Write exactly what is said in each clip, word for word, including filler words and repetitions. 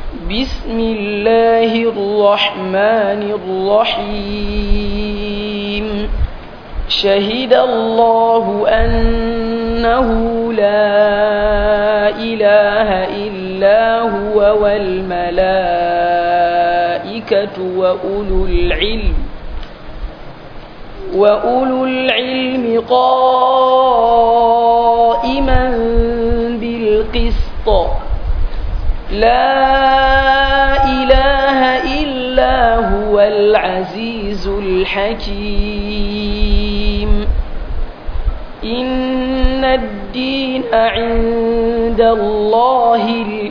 بسم الله الرحمن الرحيم شهد الله أنه لا إله إلا هو والملائكة وأولو العلم وأولو العلم قائما بالقسط لا إله إلا هو العزيز الحكيم إن الدين عند الله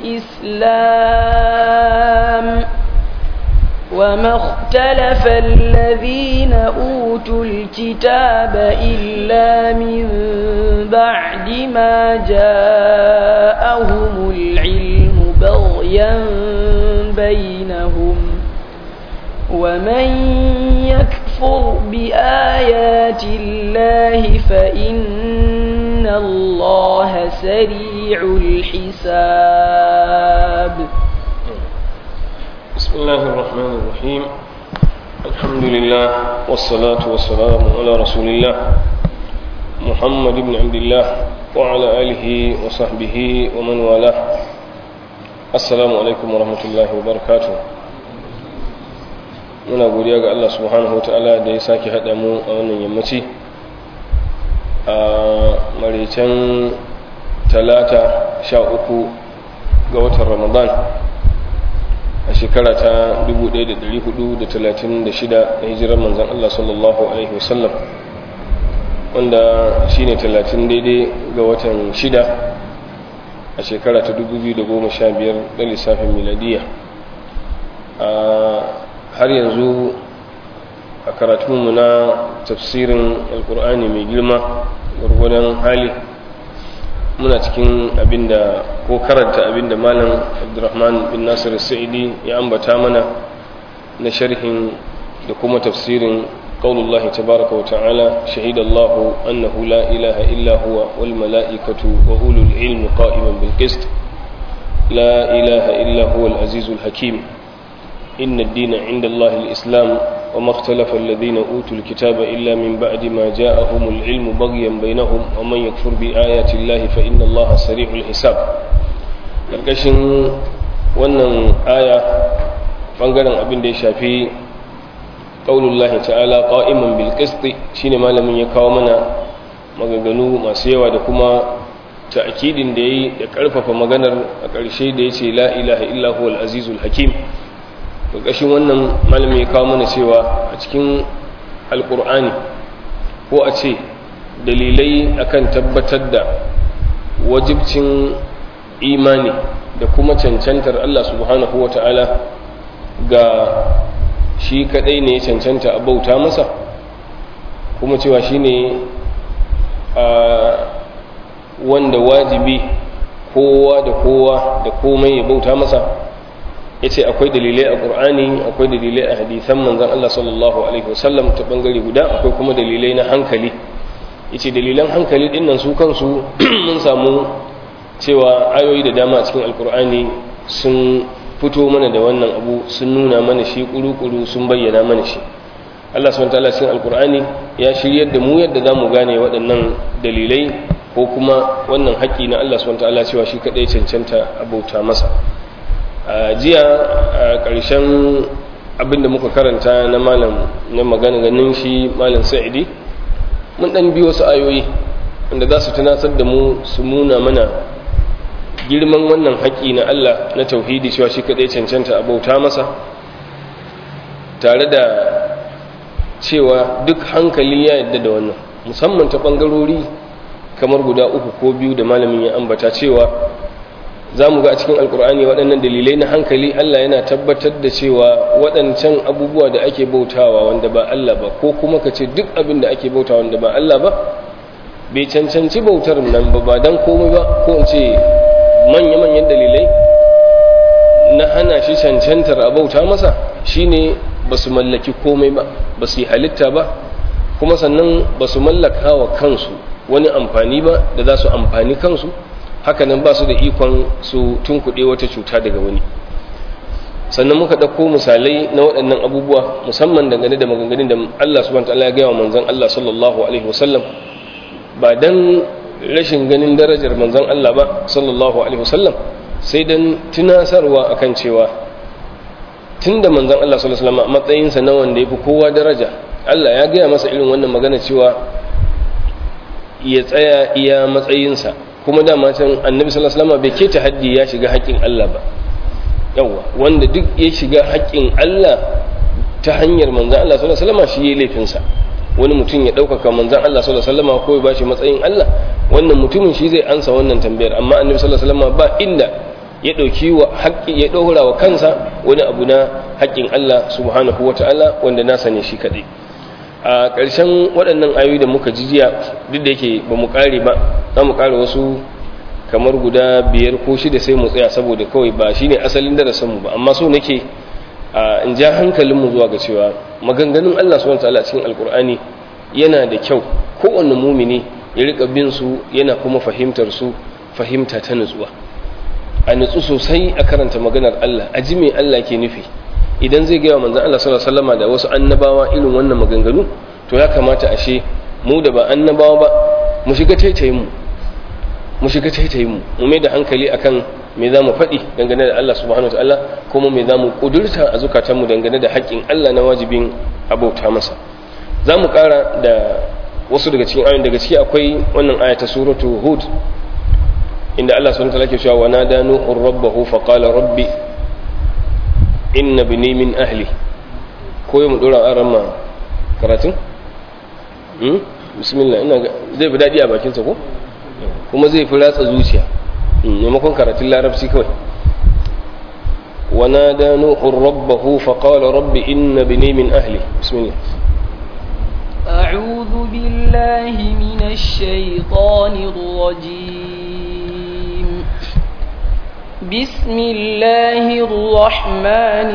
الإسلام وما اختلف الذين أوتوا الكتاب إلا من بعد ما جاءهم العلم بغيا بينهم ومن يكفر بآيات الله فإن الله سريع الحساب بسم الله الرحمن الرحيم الحمد لله والصلاة والسلام على رسول الله محمد بن عبد الله وعلى آله وصحبه ومن والاه السلام عليكم ورحمة الله وبركاته muna godiya ga Allah subhanahu wa ta'ala da ya sake haɗa mu a wannan yammaci a maraicen talata sha uku ga watan ramadan a shekara ta dubu ɗaya da ɗari hudu da talatin da shida na hijirar manzan Allah sallallahu alaihi wasallam wanda shine talatin daidai ga watan shida a shekara ta dubu biyu da goma sha biyar da lissafin miladiya har yanzu a karatunmu na tafsirin alkur'ani mai girma gwargwadon hali muna cikin abinda ko karanta abinda malam abdurrahman bin nasir sa'idi ya ambata mana na sharhin da kuma tafsirin qaulullahi tabaraka wa ta'ala shahidallahu annahu la ilaha illa huwa wal mala'ikatu wa ulul ilmi qa'iman bil qist la ilaha illa huwa al azizul hakim inna ad-dina 'inda allahi al islam وما اختلف الذين أوتوا الكتاب إلا من بعد ما جاءهم العلم بغيا بينهم ومن يكفر بآيات الله فإن الله سريع الحساب ƙarƙashin wannan aya ɓangaren abin da ya shafi qaulullahi ta'ala qa'iman bil qist shine malamin ya kawo mana maganganu masu yawa da kuma ta'kidin da yayi da ƙarfafa maganar a ƙarshe da yace la ilaha illa huwal azizul hakim ƙarƙashin wannan malami ya kawo mana cewa a cikin alƙur'ani ko a ce dalilai akan tabbatar da wajibcin imani da kuma cancantar Allah subhanahu wata'ala ga shi kadai ne ya cancanta a bauta masa kuma cewa shi ne wanda wajibi kowa da kowa da komai ya bauta masa ya ce akwai dalilai a ƙur'ani akwai dalilai a hadithan manzan Allah sallallahu Alaihi wasallam ta ɓangare guda akwai kuma dalilai na hankali ya ce dalilan hankali ɗinnan su kansu mun samu cewa ayoyi da dama a cikin alƙur'ani sun fito mana da wannan abu sun nuna mana shi ƙuru-ƙuru sun bayyana mana shi Allah subhanahu wa ta'ala cikin alƙur'ani ya shiryar da mu yadda za mu gane waɗannan dalilai ko kuma wannan haƙƙi na Allah subhanahu wa ta'ala cewa shi kaɗai cancanta abauta masa jiya a ƙarshen abinda muka karanta na malam na magana ganin shi malam sa'idi mun ɗan biyo wasu ayoyi wanda za su tunatar da mu su nuna mana girman wannan haƙƙi na Allah na tauhidi cewa shi kaɗai cancanta a bauta masa tare da cewa duk hankali ya yadda da wannan musamman ta ɓangarori kamar guda uku ko biyu da malamin ya ambata cewa za mu ga a cikin alkur'ani waɗannan dalilai na hankali Allah yana tabbatar da cewa waɗancan abubuwa da ake bautawa wanda ba Allah ba ko kuma ka ce duk abin da ake bautawa wanda ba Allah ba bai cancanci bautar nan ba ba don komai ba ko in ce manya-manyan dalilai na hana shi cancantar a bauta masa shine ba su mallaki komai ba ba su yi halitta ba kuma sannan ba su mallaka wa kansu wani amfani ba da za su amfani kansu hakanan ba su da ikon su tunkuɗe wata cuta daga wani sannan muka ɗauko misalai na waɗannan abubuwa musamman dangane da maganganun da Allah subhanahu wa ta'ala ya gaya wa manzon Allah sallallahu alaihi wasallam ba dan rashin ganin darajar manzon Allah ba sallallahu alaihi wasallam sai dan tunasarwa akan cewa tunda manzon Allah sallallahu alaihi wasallam a matsayinsa na wanda yafi kowa daraja Allah ya gaya masa irin wannan magana cewa ya tsaya iya matsayinsa kuma dama can annabi sallallahu alaihi wasallam bai keta haddi ya shiga haƙƙin Allah ba yawa wanda duk ya shiga haƙƙin Allah ta hanyar manzon Allah sallallahu alaihi wasallam shi yayi laifinsa wani mutum ya ɗaukaka manzon Allah sallallahu alaihi wasallam ko ya bashi matsayin Allah wannan mutumin shi zai ansa wannan tambayar amma annabi sallallahu alaihi wasallam ba inda ya ɗauki wa haƙƙi ya ɗaura wa kansa wani abu na haƙƙin Allah subhanahu wataala wanda nasa ne shi kaɗai. A ƙarshen waɗannan ayoyi da muka ji jiya duk da yake ba mu ƙare ba za mu ƙare wasu kamar guda biyar ko shida sai mu tsaya saboda kawai ba shine asalin darasinmu ba amma so nake in ja hankalinmu zuwa ga cewa maganganun Allah subhanahu wataala cikin alkur'ani yana da kyau kowanne mumini ya rika bin su yana kuma fahimtar su fahimta ta nutsuwa a nutsu sosai a karanta maganar Allah a ji me Allah ke nufi idan zai gaya wa manzon Allah sallallahu alaihi wasallam da wasu annabawa irin wannan maganganu to ya kamata ashe mu da ba annabawa ba mu shiga taitayin mu mu shiga taitayin mu mu mai da hankali akan me za mu faɗi dangane da Allah subhanahu wataala kuma me za mu ƙudurta a zukatanmu dangane da haƙƙin Allah na wajibin abauta masa za mu ƙara da wasu daga cikin ayoyin daga ciki akwai wannan aya ta suratu hud inda Allah subhanahu wataala ke cewa wa nada nuhu rabbahu fa qala rabbi inna bini min ahli ko mu dora aran ma karatun hmm bismillah ina zai fi dadi a bakin sa ko kuma zai fi ratsa zuciya maimakon karatun larabci kawai ونادى نوح ربه فقال رب إن بني من أهلي بسم الله أعوذ بالله من الشيطان الرجيم بسم الله الرحمن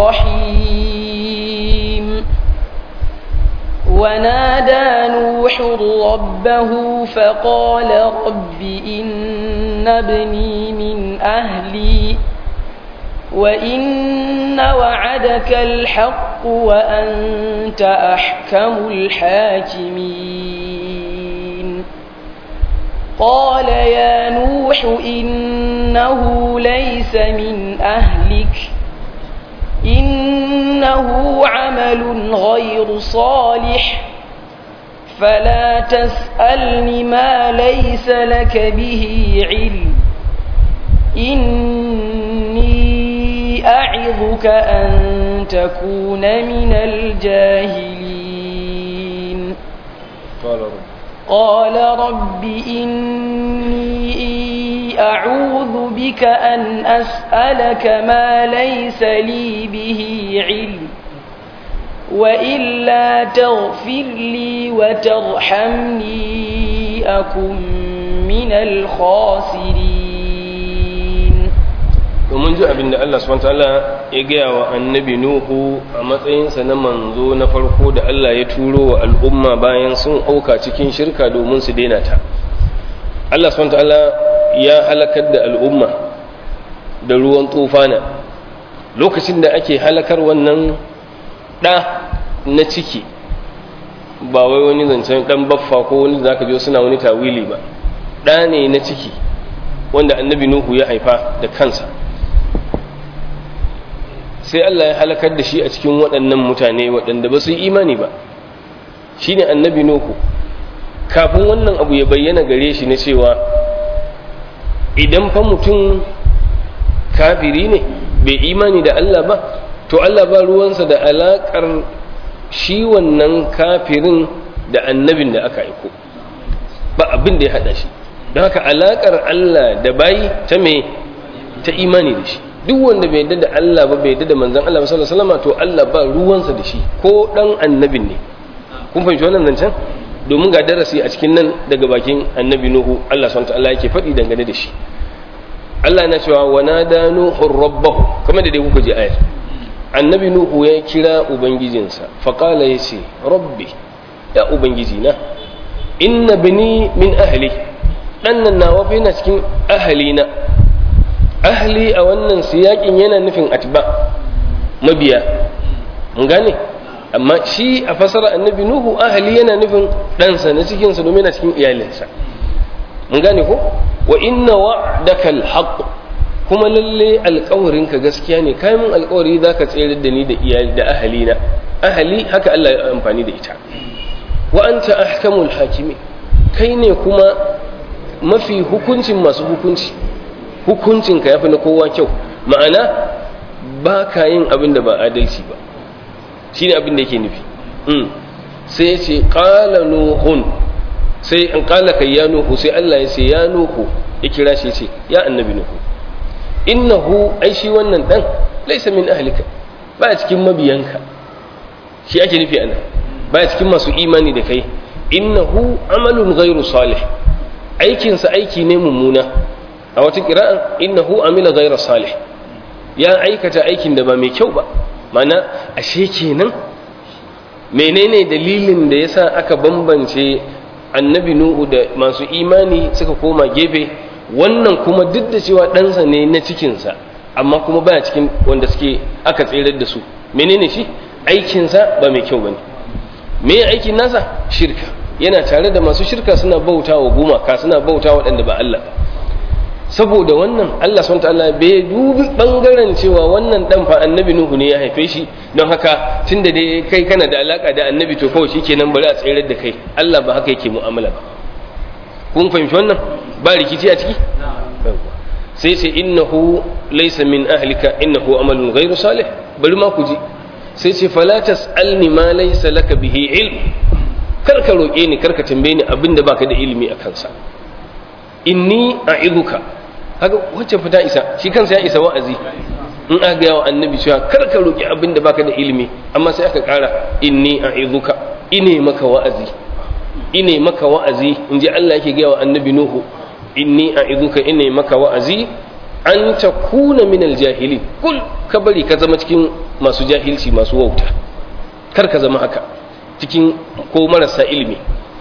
الرحيم ونادى نوح ربه فقال رب إن ابني من أهلي وإن وعدك الحق وأنت أحكم الحاكمين قال يا نوح إنه ليس من أهلك إنه عمل غير صالح فلا تسألني ما ليس لك به علم إني أعظك أن تكون من الجاهلين قال رب قال رب إني أعوذ بك أن أسألك ما ليس لي به علم وإلا تغفر لي وترحمني أكن من الخاسرين domin ji abin da Allah subhanahu wataala ya gaya wa annabi Nuhu a matsayinsa na manzo na farko da Allah ya turo wa al'umma bayan sun auka cikin shirka domin su daina ta. Allah subhanahu wataala ya halakar da al'umma da ruwan tufana lokacin da ake halakar wannan ɗa na ciki ba wai wani zancen ɗan baffa ko wani zaka je suna wani tawili ba ɗa ne na ciki wanda annabi Nuhu ya haifa da kansa sai Allah ya halakar da shi a cikin waɗannan mutane waɗanda ba su yi imani ba shi ne annabi Nuhu kafin wannan abu ya bayyana gare shi na cewa idan fa mutum kafiri ne bai imani da Allah ba to Allah ba ruwansa da alaƙar shi wannan kafirin da annabin da aka aiko ba abin da ya haɗa shi don haka alaƙar Allah da bayi ta me ta imani da shi duk wanda bai yadda da Allah ba bai yadda da manzon Allah sallallahu alaihi wasallam to Allah ba ruwansa da shi ko dan annabin ne kun fahimci wannan nan can domin ga darasi a cikin nan daga bakin annabi Nuhu Allah subhanahu wa ta'ala yake faɗi dangane da shi Allah yana cewa wa nada nuhu rabbahu kamar da dai kuka ji ayar annabi Nuhu ya kira ubangijinsa fa qala yace rabbi ya ubangiji na inna bani min ahli dan nan nawa fa yana cikin ahli na ahli a wannan siyakin yana nufin atba mabiya mun gane amma shi a fasara annabi nuhu ahli yana nufin ɗansa na cikinsa domin na cikin iyalinsa mun gane ko wa inna wa'daka alhaq kuma lalle alƙawarinka gaskiya ne kai mun alƙawari zaka tsere da ni da iyali da ahalina ahli haka Allah ya amfani da ita wa anta ahkamul hakimi kai ne kuma mafi hukuncin masu hukunci hukuncinka yafi na kowa kyau ma'ana ba ka yin abin da ba adalci ba shine abin da yake nufi sai ya ce qala nuhun sai an qala kai ya nuhu sai Allah ya ce ya nuhu ya kira shi ya ce ya annabi nuhu innahu ai shi wannan dan laysa min ahlika ba cikin mabiyanka shi ake nufi ana ba cikin masu imani da kai innahu amalun ghairu salih aikinsa aiki ne mummuna a wata kira'an innahu amila ghairu salih ya aikata aikin da ba mai kyau ba mana ashe kenan menene dalilin da yasa aka bambance annabi nuhu da masu imani suka koma gefe wannan kuma duk da cewa ɗansa ne na cikinsa amma kuma baya cikin wanda suke aka tserar da su menene shi aikinsa ba mai kyau bane me aikin nasa shirka yana tare da masu shirka suna bauta wa gumaka suna bauta waɗanda ba Allah saboda wannan Allah subhanahu wataala bai dubi bangaren cewa wannan dan fa annabi nuhu ne ya haife shi don haka tunda dai kai kana da alaka da annabi to kawai shikenan bari a tsayar da kai Allah ba haka yake mu'amala ba kun fahimci wannan ba rikici a ciki sai sai innahu laysa min ahlika innahu amalun ghairu salih bari ma ku ji sai ce fala tasalni ma laysa laka bihi ilm karka roke ni karka tambaye ni abinda baka da ilimi a kansa inni a'iduka haka wacce fita isa shi kansa ya isa wa'azi in aka ga wa annabi cewa kar ka roki abin da baka da ilimi amma sai aka kara inni a'iduka ine maka wa'azi ine maka wa'azi inji Allah yake ga wa annabi nuhu inni a'iduka ine maka wa'azi an takuna min aljahilin kul ka bari ka zama cikin masu jahilci masu wauta kar ka zama haka cikin ko marasa ilimi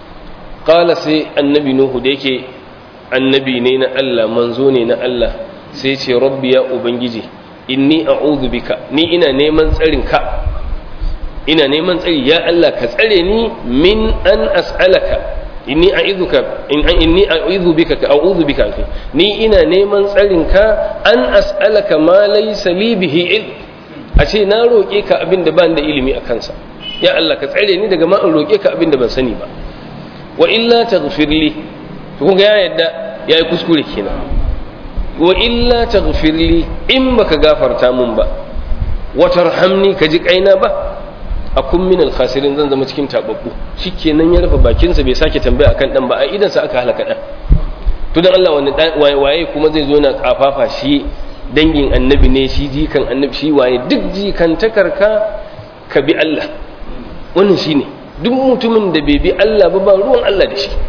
qala sai annabi nuhu da yake annabi ne na Allah manzo ne na Allah sai ce rabbi ya ubangiji inni a'udhu bika ni ina neman tsarin ka ina neman tsari ya Allah ka tsare ni min an as'alaka inni a'udhuka in inni a'udhu bika ka a'udhu bika ni ina neman tsarin ka an as'alaka ma laysa li bihi ilm a ce na roke ka abin da ban da ilimi a kansa ya Allah ka tsare ni daga ma in roke ka abin da ban sani ba wa illa taghfir li to kun ga ya yadda yayi kuskure kenan wa illa taghfir li in baka gafarta mun ba wa tarhamni ka ji kaina ba akun min al khasirin zan zama cikin tababbu shikenan ya rufe bakin sa bai sake tambaya akan dan ba a idan sa aka halaka dan to dan Allah wani waye kuma zai zo na kafafa shi dangin annabi ne shi jikan annabi shi waye duk jikantakarka ka bi Allah wannan shine duk mutumin da bai bi Allah ba ba ruwan Allah da shi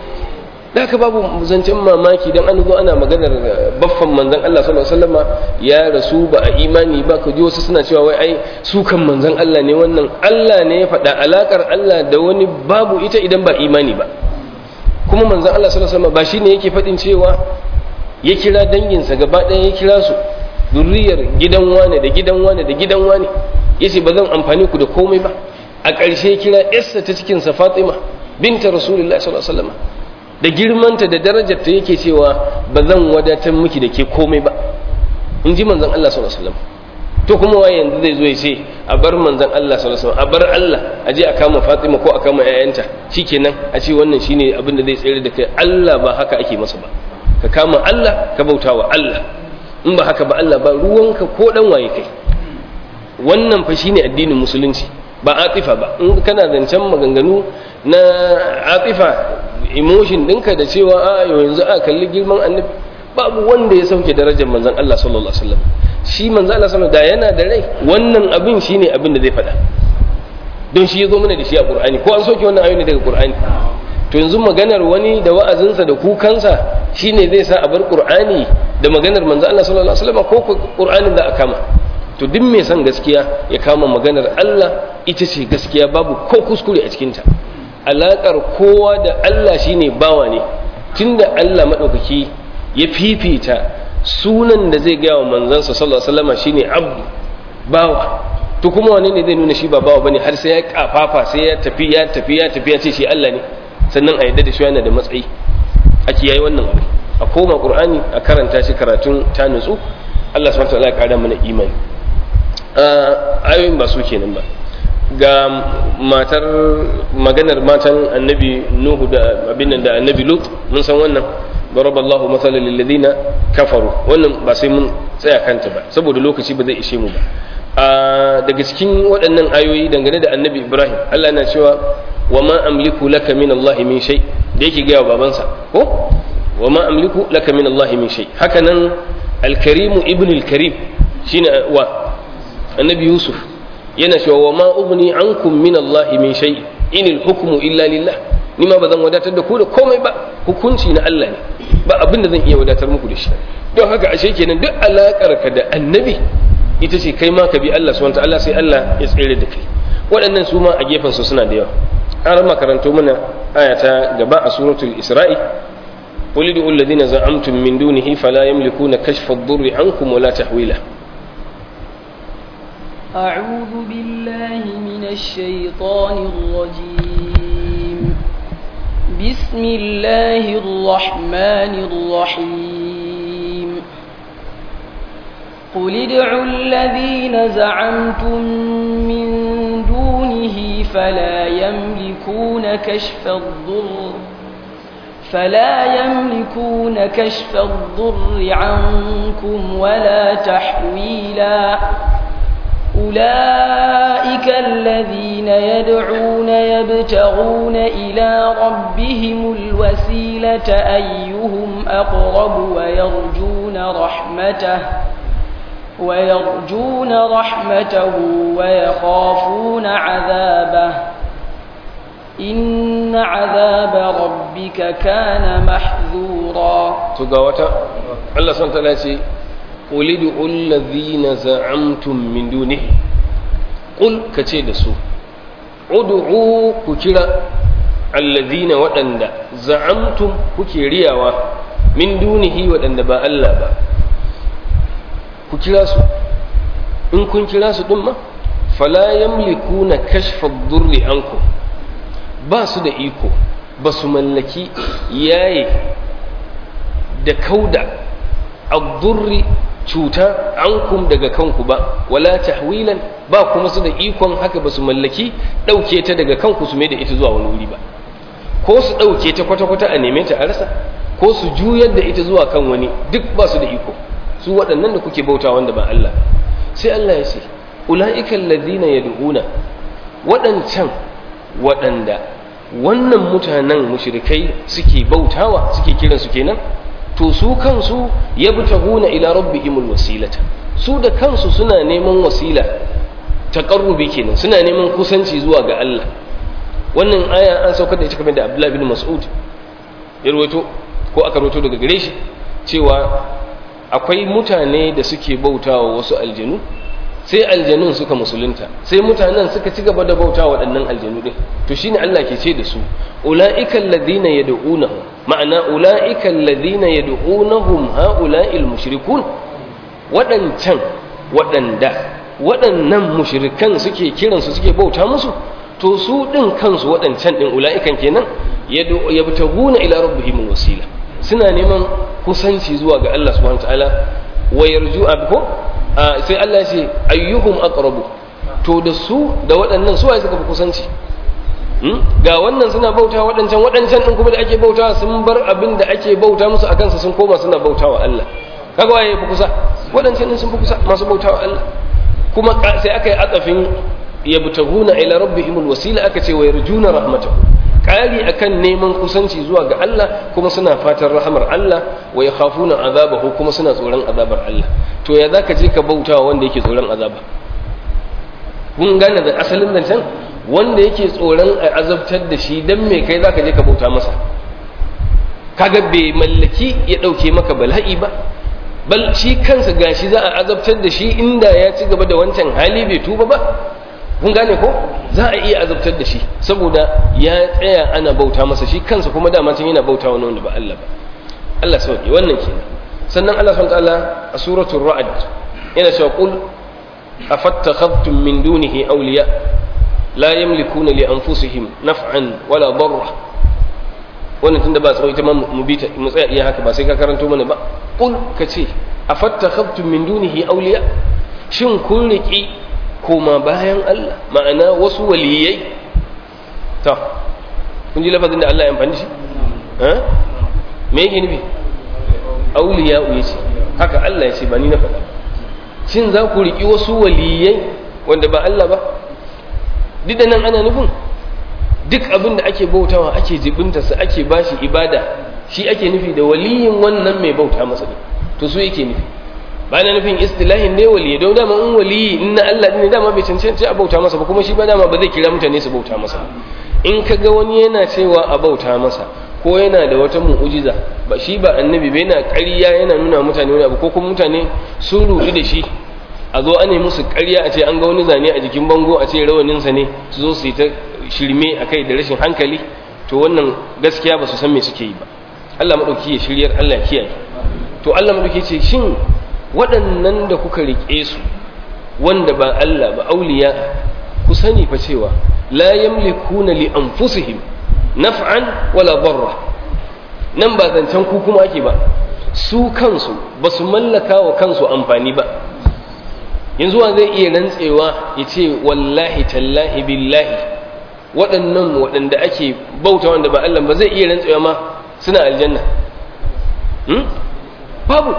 da haka babu zancen mamaki dan an zo ana maganar baffan manzon Allah sallallahu alaihi wasallam ya rasu ba a imani ba ka ji wasu suna cewa wai ai su kan manzon Allah ne wannan Allah ne ya faɗa alakar Allah da wani babu ita idan ba imani ba kuma manzon Allah sallallahu alaihi wasallam ba shine yake faɗin cewa ya kira danginsa gaba ɗaya ya kira su zurriyar gidan wane da gidan wane da gidan wane yace ba zan amfani ku da komai ba a ƙarshe kira yarsa ta cikin sa Fatima binta Rasulullahi sallallahu alaihi wasallam da girmanta da darajarta yake cewa ba zan wadatar miki da ke komai ba in ji manzon Allah sallallahu alaihi wasallam to kuma waye yanzu zai zo ya ce a bar manzon Allah sallallahu alaihi wasallam a bar Allah a je a kama Fatima ko a kama ƴaƴanta shikenan a ce wannan shine abin da zai tsere da kai Allah ba haka ake masa ba ka kama Allah ka bautawa Allah in ba haka ba Allah ba ruwanka ko dan waye kai wannan fa shine addinin musulunci ba atifa ba in kana zancen maganganu na atifa emotion ɗinka da cewa a yanzu a kalli girman annabi babu wanda ya sauke darajar manzon Allah sallallahu alaihi wasallam shi manzon Allah sallallahu alaihi wasallam da yana da rai wannan abin shine abin da zai faɗa don shi ya zo mana da shi a Qur'ani ko an soke wannan ayoyi daga Qur'ani to yanzu maganar wani da wa'azinsa da kukansa shine zai sa a bar Qur'ani da maganar manzon Allah sallallahu alaihi wasallam ko Qur'anin da aka kama to duk mai son gaskiya ya kama maganar Allah ita ce gaskiya babu ko kuskure a cikinta alaƙar kowa da Allah shine bawa ne tunda Allah maɗaukaki ya fifita sunan da zai gaya wa manzansa sallallahu alaihi wasallam shine abdu bawa to kuma wane ne zai nuna shi ba bawa bane har sai ya kafafa sai ya tafi ya tafi ya tafi ya ce shi Allah ne sannan a yadda da shi yana da matsayi a kiyaye wannan abu a koma qur'ani a karanta shi karatun ta nutsu Allah subhanahu wa ta'ala ya kara mana imani ayoyin ba su kenan ba ga matar maganar matan annabi nuhu da abin da annabi lut mun san wannan daraballahu mathalan lil ladina kafaru wannan ba sai mun tsaya kanta ba saboda lokaci ba zai ishe mu ba daga cikin waɗannan ayoyi dangane da annabi ibrahim Allah yana cewa wa ma amliku laka min Allah min shay da yake ga babansa ko wa ma amliku laka min Allah min shay haka nan al-karim ibn al-karim shine wa annabi yusuf yana cewa wa ma ughni ankum min Allah min shay inil hukmu illa lillah ni ma bazan wadatar da ku da komai ba hukunci na Allah ne ba abinda zan iya wadatar muku da shi don haka ashe kenan duk alakar ka da annabi ita ce kai ma ka bi Allah subhanahu wa ta'ala sai Allah ya tsere da kai waɗannan su ma a gefen su suna da yawa an makaranto mana aya ta gaba a suratul isra'i qul id'u alladhina za'amtum min dunihi fala yamlikuna kashfa ad-durri ankum wala tahwila أعوذ بالله من الشيطان الرجيم بسم الله الرحمن الرحيم قل ادعوا الذين زعمتم من دونه فلا يملكون كشف الضر فلا يملكون كشف الضر عنكم ولا تحويلا أولئك الذين يدعون يبتغون إلى ربهم الوسيلة أيهم أقرب ويرجون رحمته ويرجون رحمته ويخافون عذابه إن عذاب ربك كان محذورا تقاوتا الله سبحانه وتعالى قل ادعوا الذين زعمتم من دونه قل كتي دسو ادعوا كجرا الذين ودند زعمتم كجي رياوا من دونه ودند با الله با ku kira su in kun kira su din ma fala yamlikuna kashfa ad-durri ankum ba su da iko ba su mallaki yaye da kauda ad-durri cuta ankum daga kanku ba wala tahwilan ba kuma su da ikon haka ba su mallaki dauke ta daga kanku su mai da ita zuwa wani wuri ba ko su dauke ta kwata-kwata a neme ta a rasa ko su juyar da ita zuwa kan wani duk ba su da iko su waɗannan da kuke bauta wanda ba Allah sai Allah ya ce ula'ikal ladina yad'una waɗancan waɗanda wannan mutanen mushrikai suke bautawa suke kiran su kenan to su kansu yabtaguna ila rabbihimul wasilata su da kansu suna neman wasila taqarrubi kenan suna neman kusanci zuwa ga Allah wannan aya an saukar da ita kamar da Abdullah bin Mas'ud ya rawaito ko aka rawaito daga gare shi cewa akwai mutane da suke bautawa wasu aljanu sai aljanun suka musulunta sai mutanen suka ci gaba da bautawa waɗannan aljanu din to shine Allah ke ce da su ulaika alladhina yad'unahum ma'ana ulaika alladhina yad'unahum ha'ula'il mushrikun waɗancan waɗanda waɗannan mushrikan suke kiransu suke bauta musu to su din kansu waɗancan din ula'ikan kenan yabtaguna ila rabbihim wasila suna neman kusanci zuwa ga Allah subhanahu wataala wa yarju abko sai Allah ya ce ayyuhum aqrabu to da su da waɗannan su waye suka fi kusanci ga wannan suna bauta waɗancan waɗancan din kuma da ake bauta sun bar abin da ake bauta musu akan sa sun koma suna bautawa Allah kaga waye fi kusa waɗancan din sun fi kusa masu bautawa Allah kuma sai aka yi atsafin yabtaguna ila rabbihimul wasila aka ce wa yarjuna rahmatahu ƙari akan neman kusanci zuwa ga Allah kuma suna fatan rahamar Allah wa yakhafuna azabahu kuma suna tsoron azabar Allah to ya zaka je ka bautawa wanda yake tsoron azaba kun gane da asalin nan can wanda yake tsoron a azabtar da shi dan me kai zaka je ka bauta masa kaga bai mallaki ya dauke maka bala'i ba bal shi kansa gashi za a azabtar da shi inda ya ci gaba da wancan hali bai tuba ba kun gane ko za a iya azabtar da shi saboda ya tsaya ana bauta masa shi kansa kuma dama tun yana bauta wani wanda ba Allah ba Allah sauki wannan kenan sannan Allah subhanahu wataala a suratul ra'd yana cewa qul afattakhadtum min dunihi awliya la yamlikuna li anfusihim naf'an wala darra. wannan tunda ba tsawai ta mu bi ta mu tsaya iya haka ba sai ka karanto mana ba. Qul kace afattakhadtum min dunihi awliya, shin kun riki koma bayan Allah, ma'ana wasu waliyai. ta kun ji lafazin da Allah ya amfani shi eh me yake nufi? awliya yace haka Allah ya ce ba ni na faɗa. shin za ku riki wasu waliyai wanda ba Allah ba? duk da nan ana nufin duk abin da ake bautawa ake jibintarsa ake bashi ibada shi ake nufi da waliyin wannan mai bauta masa ne, to su yake nufi. ba na nufin istilahin ne waliyi don dama in waliyi in na Allah ne dama bai cancanci a bauta masa ba, kuma shi ba dama ba zai kira mutane su bauta masa. in ka ga wani yana cewa a bauta masa ko yana da wata mu'ujiza ba shi ba annabi bai na ƙarya yana nuna mutane wani abu, ko kuma mutane sun rudu da shi a zo ana musu ƙarya a ce an ga wani zane a jikin bango a ce rawaninsa ne, su zo su yi ta shirme a kai da rashin hankali, to wannan gaskiya ba su san me suke yi ba. Allah maɗauki ya shiryar, Allah ya kiyaye. to Allah maɗauki ce shin waɗannan da kuka riƙe su wanda ba Allah ba auliya, ku sani fa cewa la yamlikuna li anfusihim naf'an wala darra. nan ba zancen ku kuma ake ba, su kansu ba su mallaka wa kansu amfani ba. yanzu wa zai iya rantsewa ya ce wallahi tallahi billahi waɗannan waɗanda ake bauta wanda ba Allah ba zai iya rantsewa ma suna aljanna? hmm? babu,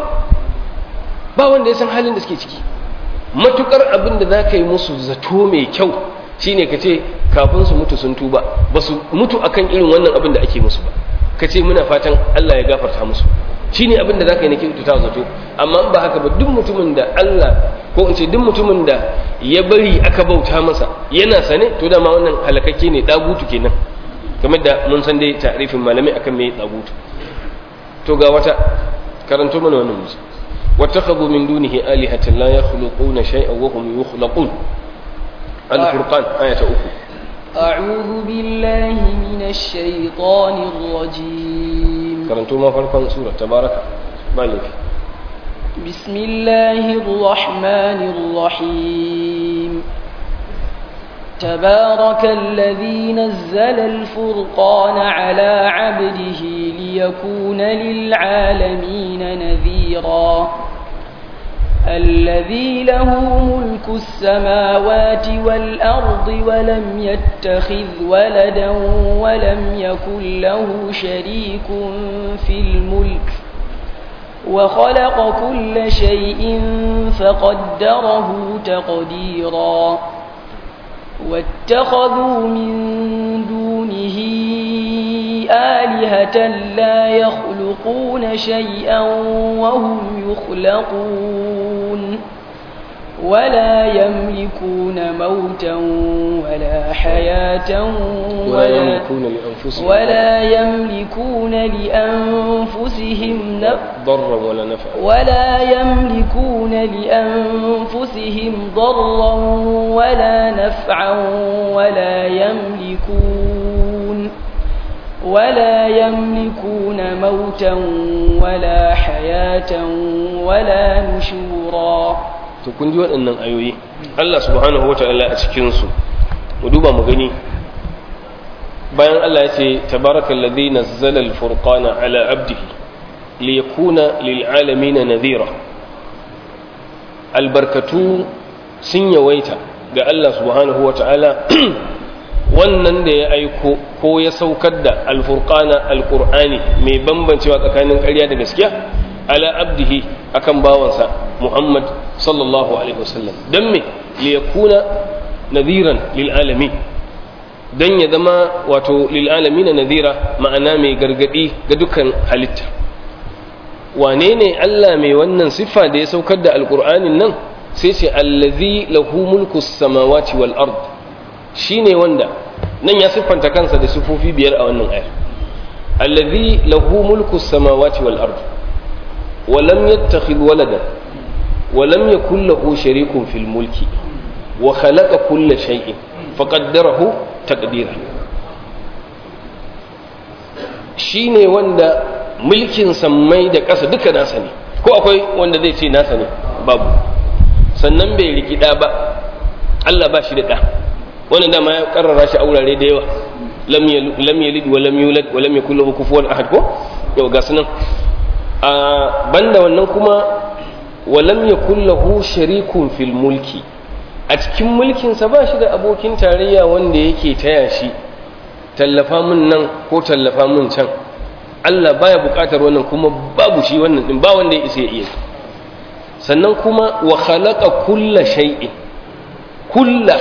ba wanda ya san halin da suke ciki. matukar abin da za ka yi musu zato mai kyau shine ka ce kafin su mutu sun tuba, ba su mutu akan irin wannan abin da ake musu ba, ka ce muna fatan Allah ya gafarta musu, shine abin da za ka yi na kyautata zato. amma ba haka ba, duk mutumin da Allah ko in ce duk mutumin da ya bari aka bauta masa yana sane, to dama wannan halakakke ne, dagutu kenan, kamar da mun san dai ta'rifin malamai akan me dagutu. to ga wata karanto mana wannan musu wattakhadhu min dunihi alihatan la yakhluquna shay'an wa hum yukhlaqun. al-furqan ayata uku. a'udhu billahi minash shaitanir rajim. karanto ma farkon sura tabaraka ba laifi. بسم الله الرحمن الرحيم. تبارك الذي نزل الفرقان على عبده ليكون للعالمين نذيرا. الذي له ملك السماوات والأرض ولم يتخذ ولدا ولم يكن له شريك في الملك وخلق كل شيء فقدره تقديرا. واتخذوا من دونه آلهة لا يخلقون شيئا وهم يخلقون ولا يملكون موتا ولا حياة ولا يملكون لأنفسهم ولا يملكون لأنفسهم ضرا ولا نفعا ولا يملكون لأنفسهم ضرا ولا نفعا ولا يملكون ولا يملكون موتا ولا حياة ولا نشورا. to kun ji waɗannan ayoyi Allah subhanahu wata'ala a cikinsu mu duba mu gani. bayan Allah ya ce tabarakallazi nazzala al-furqana ala abdihi liyakuna lil alamin nadhira, albarkatu sun yawaita ga Allah subhanahu wata'ala wannan da ya aiko ko ya saukar da al-furqana al-qur'ani mai bambancewa tsakanin ƙarya da gaskiya ala abdihi akan bawansa Muhammad sallallahu alaihi wasallam. dan me liyakuna nadhiran lil alamin, dan ya zama wato lil alamin nadhira, ma'ana mai gargadi ga dukkan halitta. wane ne Allah mai wannan siffa da ya saukar da alqur'anin nan? sai ce allazi lahu mulku samawati wal ard, shine wanda nan ya siffanta kansa da sifofi biyar a wannan ayar. allazi lahu mulku samawati wal ard ولم يتخذ ولدا ولم يكن له شريك في الملك وخلق كل شيء فقدره تقديرا. shine wanda mulkin sammai da ƙasa duka nasa ne, ko akwai wanda zai ce nasa ne? babu. sannan bai riki da ba Allah ba shi da da wannan dama ya karrara shi a wurare da yawa lam lam yalid wa lam yulad wa lam yakul lahu kufuwan ahad ko yau ga sunan a banda wannan kuma wa lam yakul lahu sharikun fil mulki a cikin mulkin sa ba shi da abokin tarayya wanda yake taya shi tallafa mun nan ko tallafa mun can Allah baya bukatar wannan kuma babu shi wannan din ba wanda ya isa ya iya sannan kuma wa khalaqa kulla shay'in kulla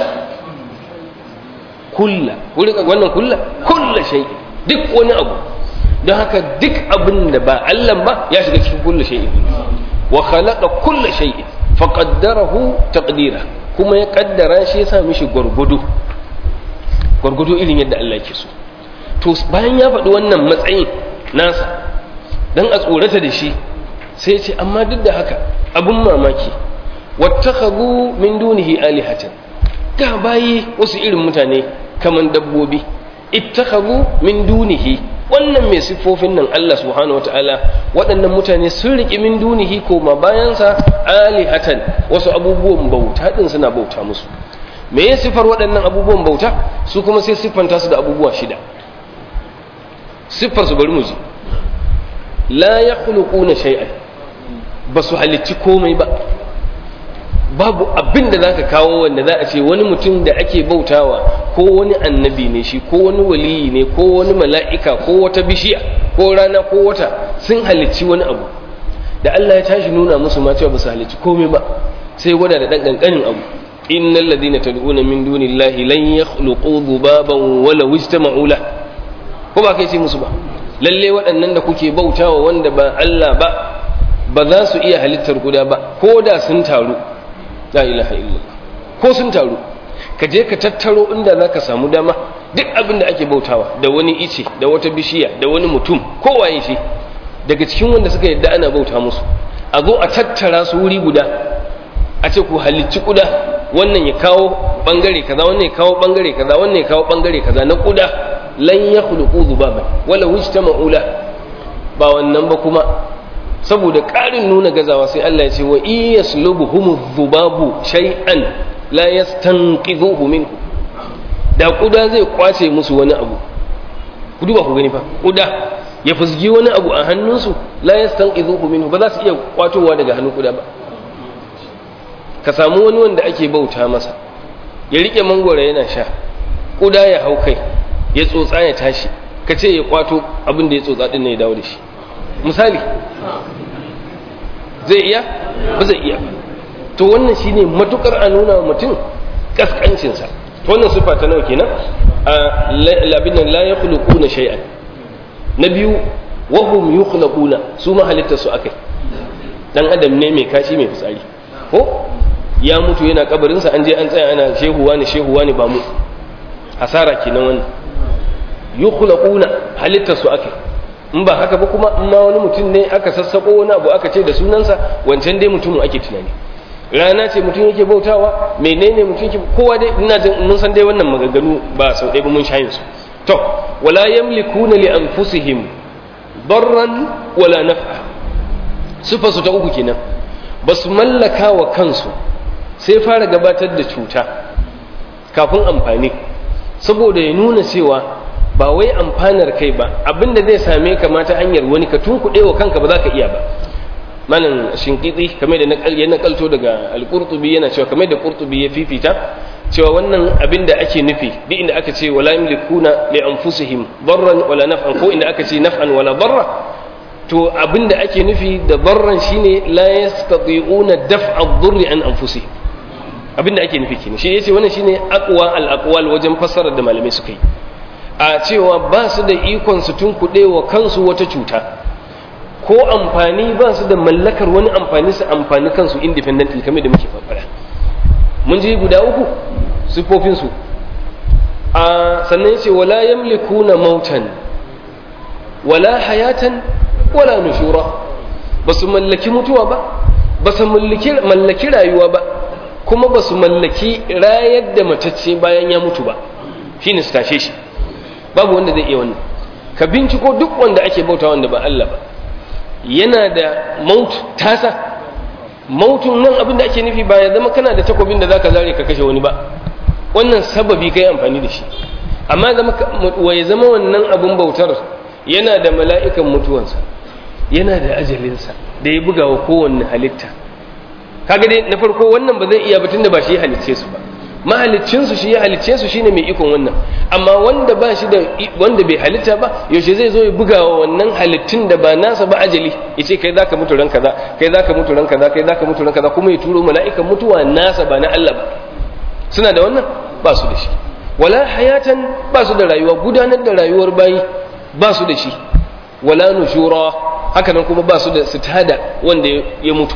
kulla wuri wannan kulla kulla shay'in duk wani abu don haka duk abin da ba Allah ba ya shiga cikin kulla shay'in wa khalaqa kulla shay'in fa qaddarahu taqdira kuma ya kaddara shi ya sa mishi gurgudu gurgudu irin yadda Allah yake so to bayan ya faɗi wannan matsayin nasa dan a tsorata da shi sai ce amma duk da haka abun mamaki wattakhadhu min dunihi alihatan ga bayi wasu irin mutane kaman dabbobi ittakhadhu min dunihi wannan mai siffofin nan Allah subhanahu wataala waɗannan mutane sun riƙe min dunihi koma bayansa alihatan wasu abubuwan bauta din suna bauta musu me ya sifar waɗannan abubuwan bauta su kuma sai siffanta su da abubuwa shida siffar su bari mu ji la yakhluquna shay'an basu halicci komai ba babu abin da zaka kawo wanda za a ce wani mutum da ake bautawa ko wani annabi ne shi ko wani waliyi ne ko wani mala'ika ko wata bishiya ko rana ko wata sun halicci wani abu da Allah ya tashi nuna musu ma cewa basu halicci komai ba sai gwada da dan kankanin abu innal ladina tad'una min dunillahi lan yakhluqu dhubaban wala wajtama'u la ko ba kai ce musu ba lalle waɗannan da kuke bautawa wanda ba Allah ba ba za su iya halittar guda ba ko da sun taru la ilaha illallah ko sun taru ka je ka tattaro inda za ka samu dama duk abin da ake bautawa da wani ice da wata bishiya da wani mutum kowaye shi daga cikin wanda suka yadda ana bauta musu a zo a tattara su wuri guda a ce ku halicci kuda wannan ya kawo bangare kaza wannan ya kawo bangare kaza wannan ya kawo bangare kaza na kuda lan yakhluqu dhubaban wala wajtama'u la ba wannan ba kuma saboda ƙarin nuna gazawa sai Allah ya ce wa iyaslubuhum dhubabu shay'an la yastanqidhuhu minhu da kuda zai kwace musu wani abu ku duba ku gani fa kuda ya fusgi wani abu a hannunsu la yastanqidhuhu minhu ba za su iya kwatowa daga hannun kuda ba ka samu wani wanda ake bauta masa ya rike mangwara yana sha kuda ya hau kai ya tsotsa ya tashi ka ce ya kwato abin da ya tsotsa din ne ya dawo da shi misali zai iya ba zai iya to wannan shine matukar a nuna wa mutum kaskancinsa to wannan sifa ta nawa kenan a labin nan la yakhluquna shay'an na biyu wa hum yukhlaquna su ma halitta su akai dan adam ne mai kashi mai fitsari ko ya mutu yana kabarin sa an je an tsaya ana shehuwa ne shehuwa ne ba mu hasara kenan wannan yukhlaquna halitta su akai in ba haka ba kuma in ma wani mutum ne aka sassako wani abu aka ce da sunansa wancan dai mutumin ake tunani rana ce mutum yake bautawa menene mutum yake kowa dai ina jin mun san dai wannan maganganu ba sau ɗaya ba mun shayin su to wala yamlikuna li anfusihim darran wala naf'a sifa su ta uku kenan basu mallaka wa kansu sai fara gabatar da cuta kafin amfani saboda ya nuna cewa ba wai amfanar kai ba abinda zai same ka ma ta hanyar wani ka tunkuɗe wa kanka ba za ka iya ba malam shinkitsi kamar da ya nakalto daga al-qurtubi yana cewa kamar da qurtubi ya fifita cewa wannan abinda ake nufi duk inda aka ce wala yamlikuna li anfusihim darran wala naf'an ko inda aka ce naf'an wala darra to abinda ake nufi da darran shine la yastati'una daf'a ad-durri an anfusihim abinda ake nufi kenan shi yace wannan shine aqwa al-aqwal wajen fassarar da malamai suka yi a cewa ba su da ikon su tunkuɗe wa kansu wata cuta ko amfani ba su da mallakar wani amfani su amfani kansu independently kamar da muke faɗa mun ji guda uku siffofinsu a sannan ce wala yamlikuna mautan wala hayatan wala nushura ba su mallaki mutuwa ba ba su mallaki rayuwa ba kuma ba su mallaki rayar da matacce bayan ya mutu ba shine su tashe shi babu wanda zai iya wannan ka binciko duk wanda ake bauta wanda ba Allah ba yana da maut tasa mautun nan abin da ake nufi ba ya zama kana da takobin da zaka zare ka kashe wani ba, wannan sababi kai amfani da shi, amma ya zama wannan abin bautar yana da mala'ikan mutuwansa, yana da ajalinsa da ya buga wa kowanne halitta. Kaga dai na farko wannan ba zai iya ba tunda ba shi ya halicce su ba, mahaliccinsu shi ya halicce su shine mai ikon wannan, amma wanda ba shi da wanda bai halitta ba yaushe zai zo ya buga wa wannan halittun da ba nasa ba ajali, yace kai zaka mutu ran kaza, kai zaka mutu ran kaza, kai zaka mutu ran kaza, kuma ya turo mala'ikan mutuwa nasa ba na Allah ba. Suna da wannan? Ba su da shi. Wala hayatan, ba su da rayuwa, gudanar da rayuwar bayi ba su da shi. Wala nushura, haka nan kuma ba su da sitada wanda ya mutu.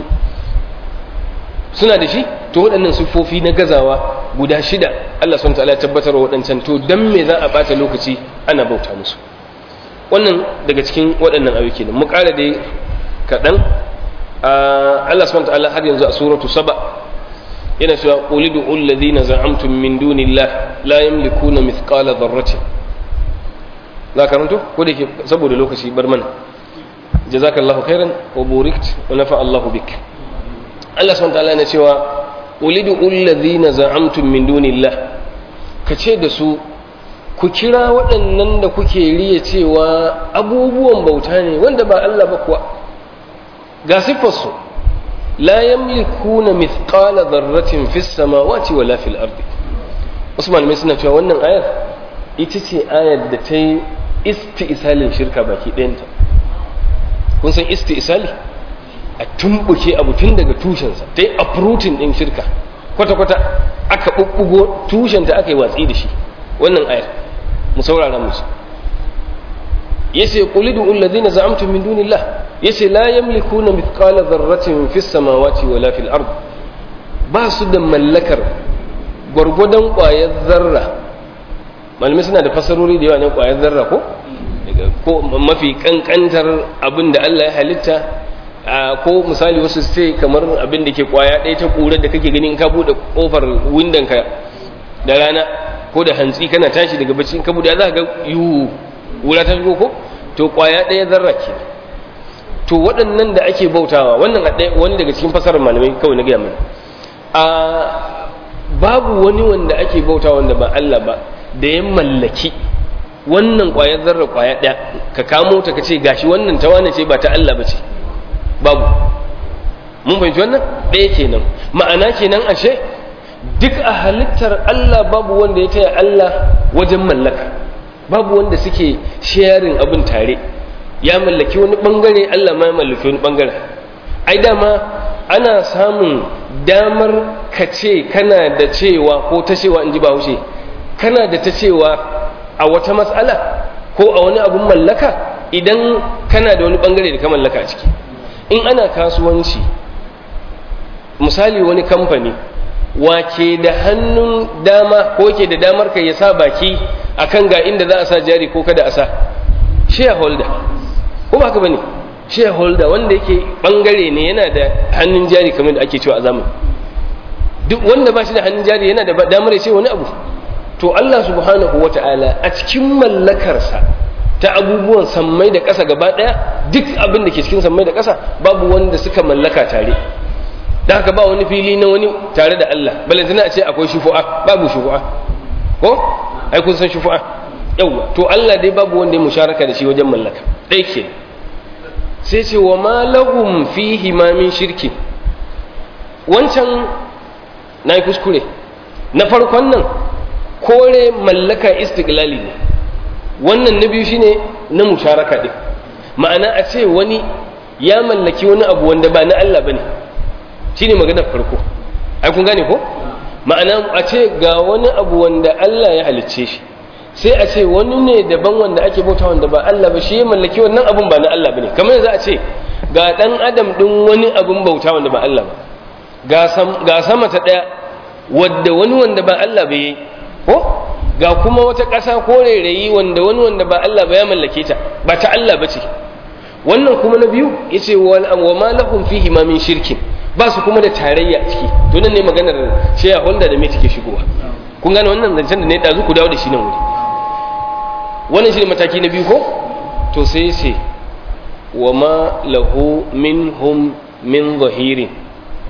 Suna da shi? To waɗannan siffofi na gazawa guda shida Allah subhanahu wa ta'ala ya tabbatar wa waɗancan, to dan me za a bata lokaci ana bauta musu? Wannan daga cikin waɗannan ayoyi kenan. Mu ƙara dai kaɗan. Allah subhanahu wa ta'ala har yanzu a suratu Saba yana cewa qul ud'u alladhina za'amtum min dunillah la yamlikuna mithqala dharratin. Za ka ranto ko da ke saboda lokaci bar mana. Jazakallahu khairan wa burikt wa nafa Allahu bik. Allah subhanahu wa ta'ala yana cewa ulidu alladhina za'amtum min dunillah, kace da su ku kira waɗannan da kuke riya cewa abubuwan bauta ne wanda ba Allah ba kuwa, ga sifarsu la yamlikuna mithqala dharratin fis samawati wala fil ardi. Usman mai suna cewa wannan ayar ita ce ayar da ta yi isti'salin shirka baki ɗayanta. Kun san isti'sali? A tumbuke abu tun daga tushensa, ta yi uprooting ɗin shirka kwata-kwata, aka ɓuɓɓugo tushenta aka yi watsi da shi. Wannan ayar mu saurara musu. Yace qul ud'u alladhina za'amtum min dunillah, yace la yamlikuna mithqala dharratin fis samawati wala fil ard, ba su da mallakar gwargwadon ƙwayar zarra. Malamai suna da fasarori da yawa ne ƙwayar zarra ko ko mafi kankantar abin da Allah ya halitta, ko misali wasu sai kamar abin da ke kwaya ɗaya ta ƙurar da kake gani in ka buɗe ƙofar windonka da rana ko da hantsi kana tashi daga bacci in ka buɗe za ka ga yiwu ƙura ta shigo ko, to kwaya ɗaya zarra ke. To waɗannan da ake bautawa, wannan wani daga cikin fasarar malamai kawai na gaya mana, a babu wani wanda ake bautawa wanda ba Allah ba da ya mallaki wannan kwayar zarra kwaya ɗaya ka kamo ta ka ce gashi wannan ta wane ce ba ta Allah ba ce, babu. Mun fahimci wannan ɗaya kenan, ma'ana kenan ashe duk a halittar Allah babu wanda ya taya Allah wajen mallaka, babu wanda suke sharing abin tare, ya mallaki wani bangare Allah ma ya mallaki wani bangare. Ai dama ana samun damar ka ce kana da cewa ko ta cewa in ji Bahaushe, kana da ta cewa a wata matsala ko a wani abin mallaka idan kana da wani bangare da ka mallaka a ciki. In ana kasuwanci, misali wani kamfani wake da hannun dama ko ke da damar ka ya sa baki akan ga inda za a sa jari ko kada a sa, shareholder ko ba haka bane? Shareholder wanda yake bangare ne, yana da hannun jari kamar da ake cewa a zamani. Duk wanda ba shi da hannun jari yana da damar ya ce wani abu. To Allah subhanahu wata'ala a cikin mallakarsa ta abubuwan sammai da ƙasa gaba ɗaya, duk abin da ke cikin sammai da ƙasa babu wanda suka mallaka tare. Da haka ba wani fili na wani tare da Allah, balantana a ce akwai shufu'a, babu shufu'a ko ai kun san shufu'a yawa. To Allah dai babu wanda ya musharaka da shi wajen mallaka ɗai ke. Sai ce wa ma lahum fihi ma min shirki. Wancan na yi kuskure, na farkon nan kore mallaka istiqlali ne, wannan na biyu shine na musharaka din. Ma'ana a ce wani ya mallaki wani abu wanda ba na Allah bane, shine maganar farko. Ai kun gane ko? Ma'ana a ce ga wani abu wanda Allah ya halicce shi, sai a ce wani ne daban wanda ake bauta wanda ba Allah ba, shi ya mallaki wannan abun ba na Allah bane. Kamar yanzu a ce ga dan adam din wani abun bauta wanda ba Allah ba, ga sam ga sama ta daya wadda wani wanda ba Allah ba yi ko, ga kuma wata ƙasa ko rairayi wanda wani wanda ba Allah ba ya mallake ta, ba ta Allah ba ce. Wannan kuma na biyu yace wa ma lahum fihi ma min shirkin, ba su kuma da tarayya a ciki. To nan ne maganar shareholder da me take shigowa. Kun gane wannan zancen da ne dazu ku dawo da shi nan wuri. Wannan shi ne mataki na biyu ko? To sai sai wa ma lahu minhum min zahirin,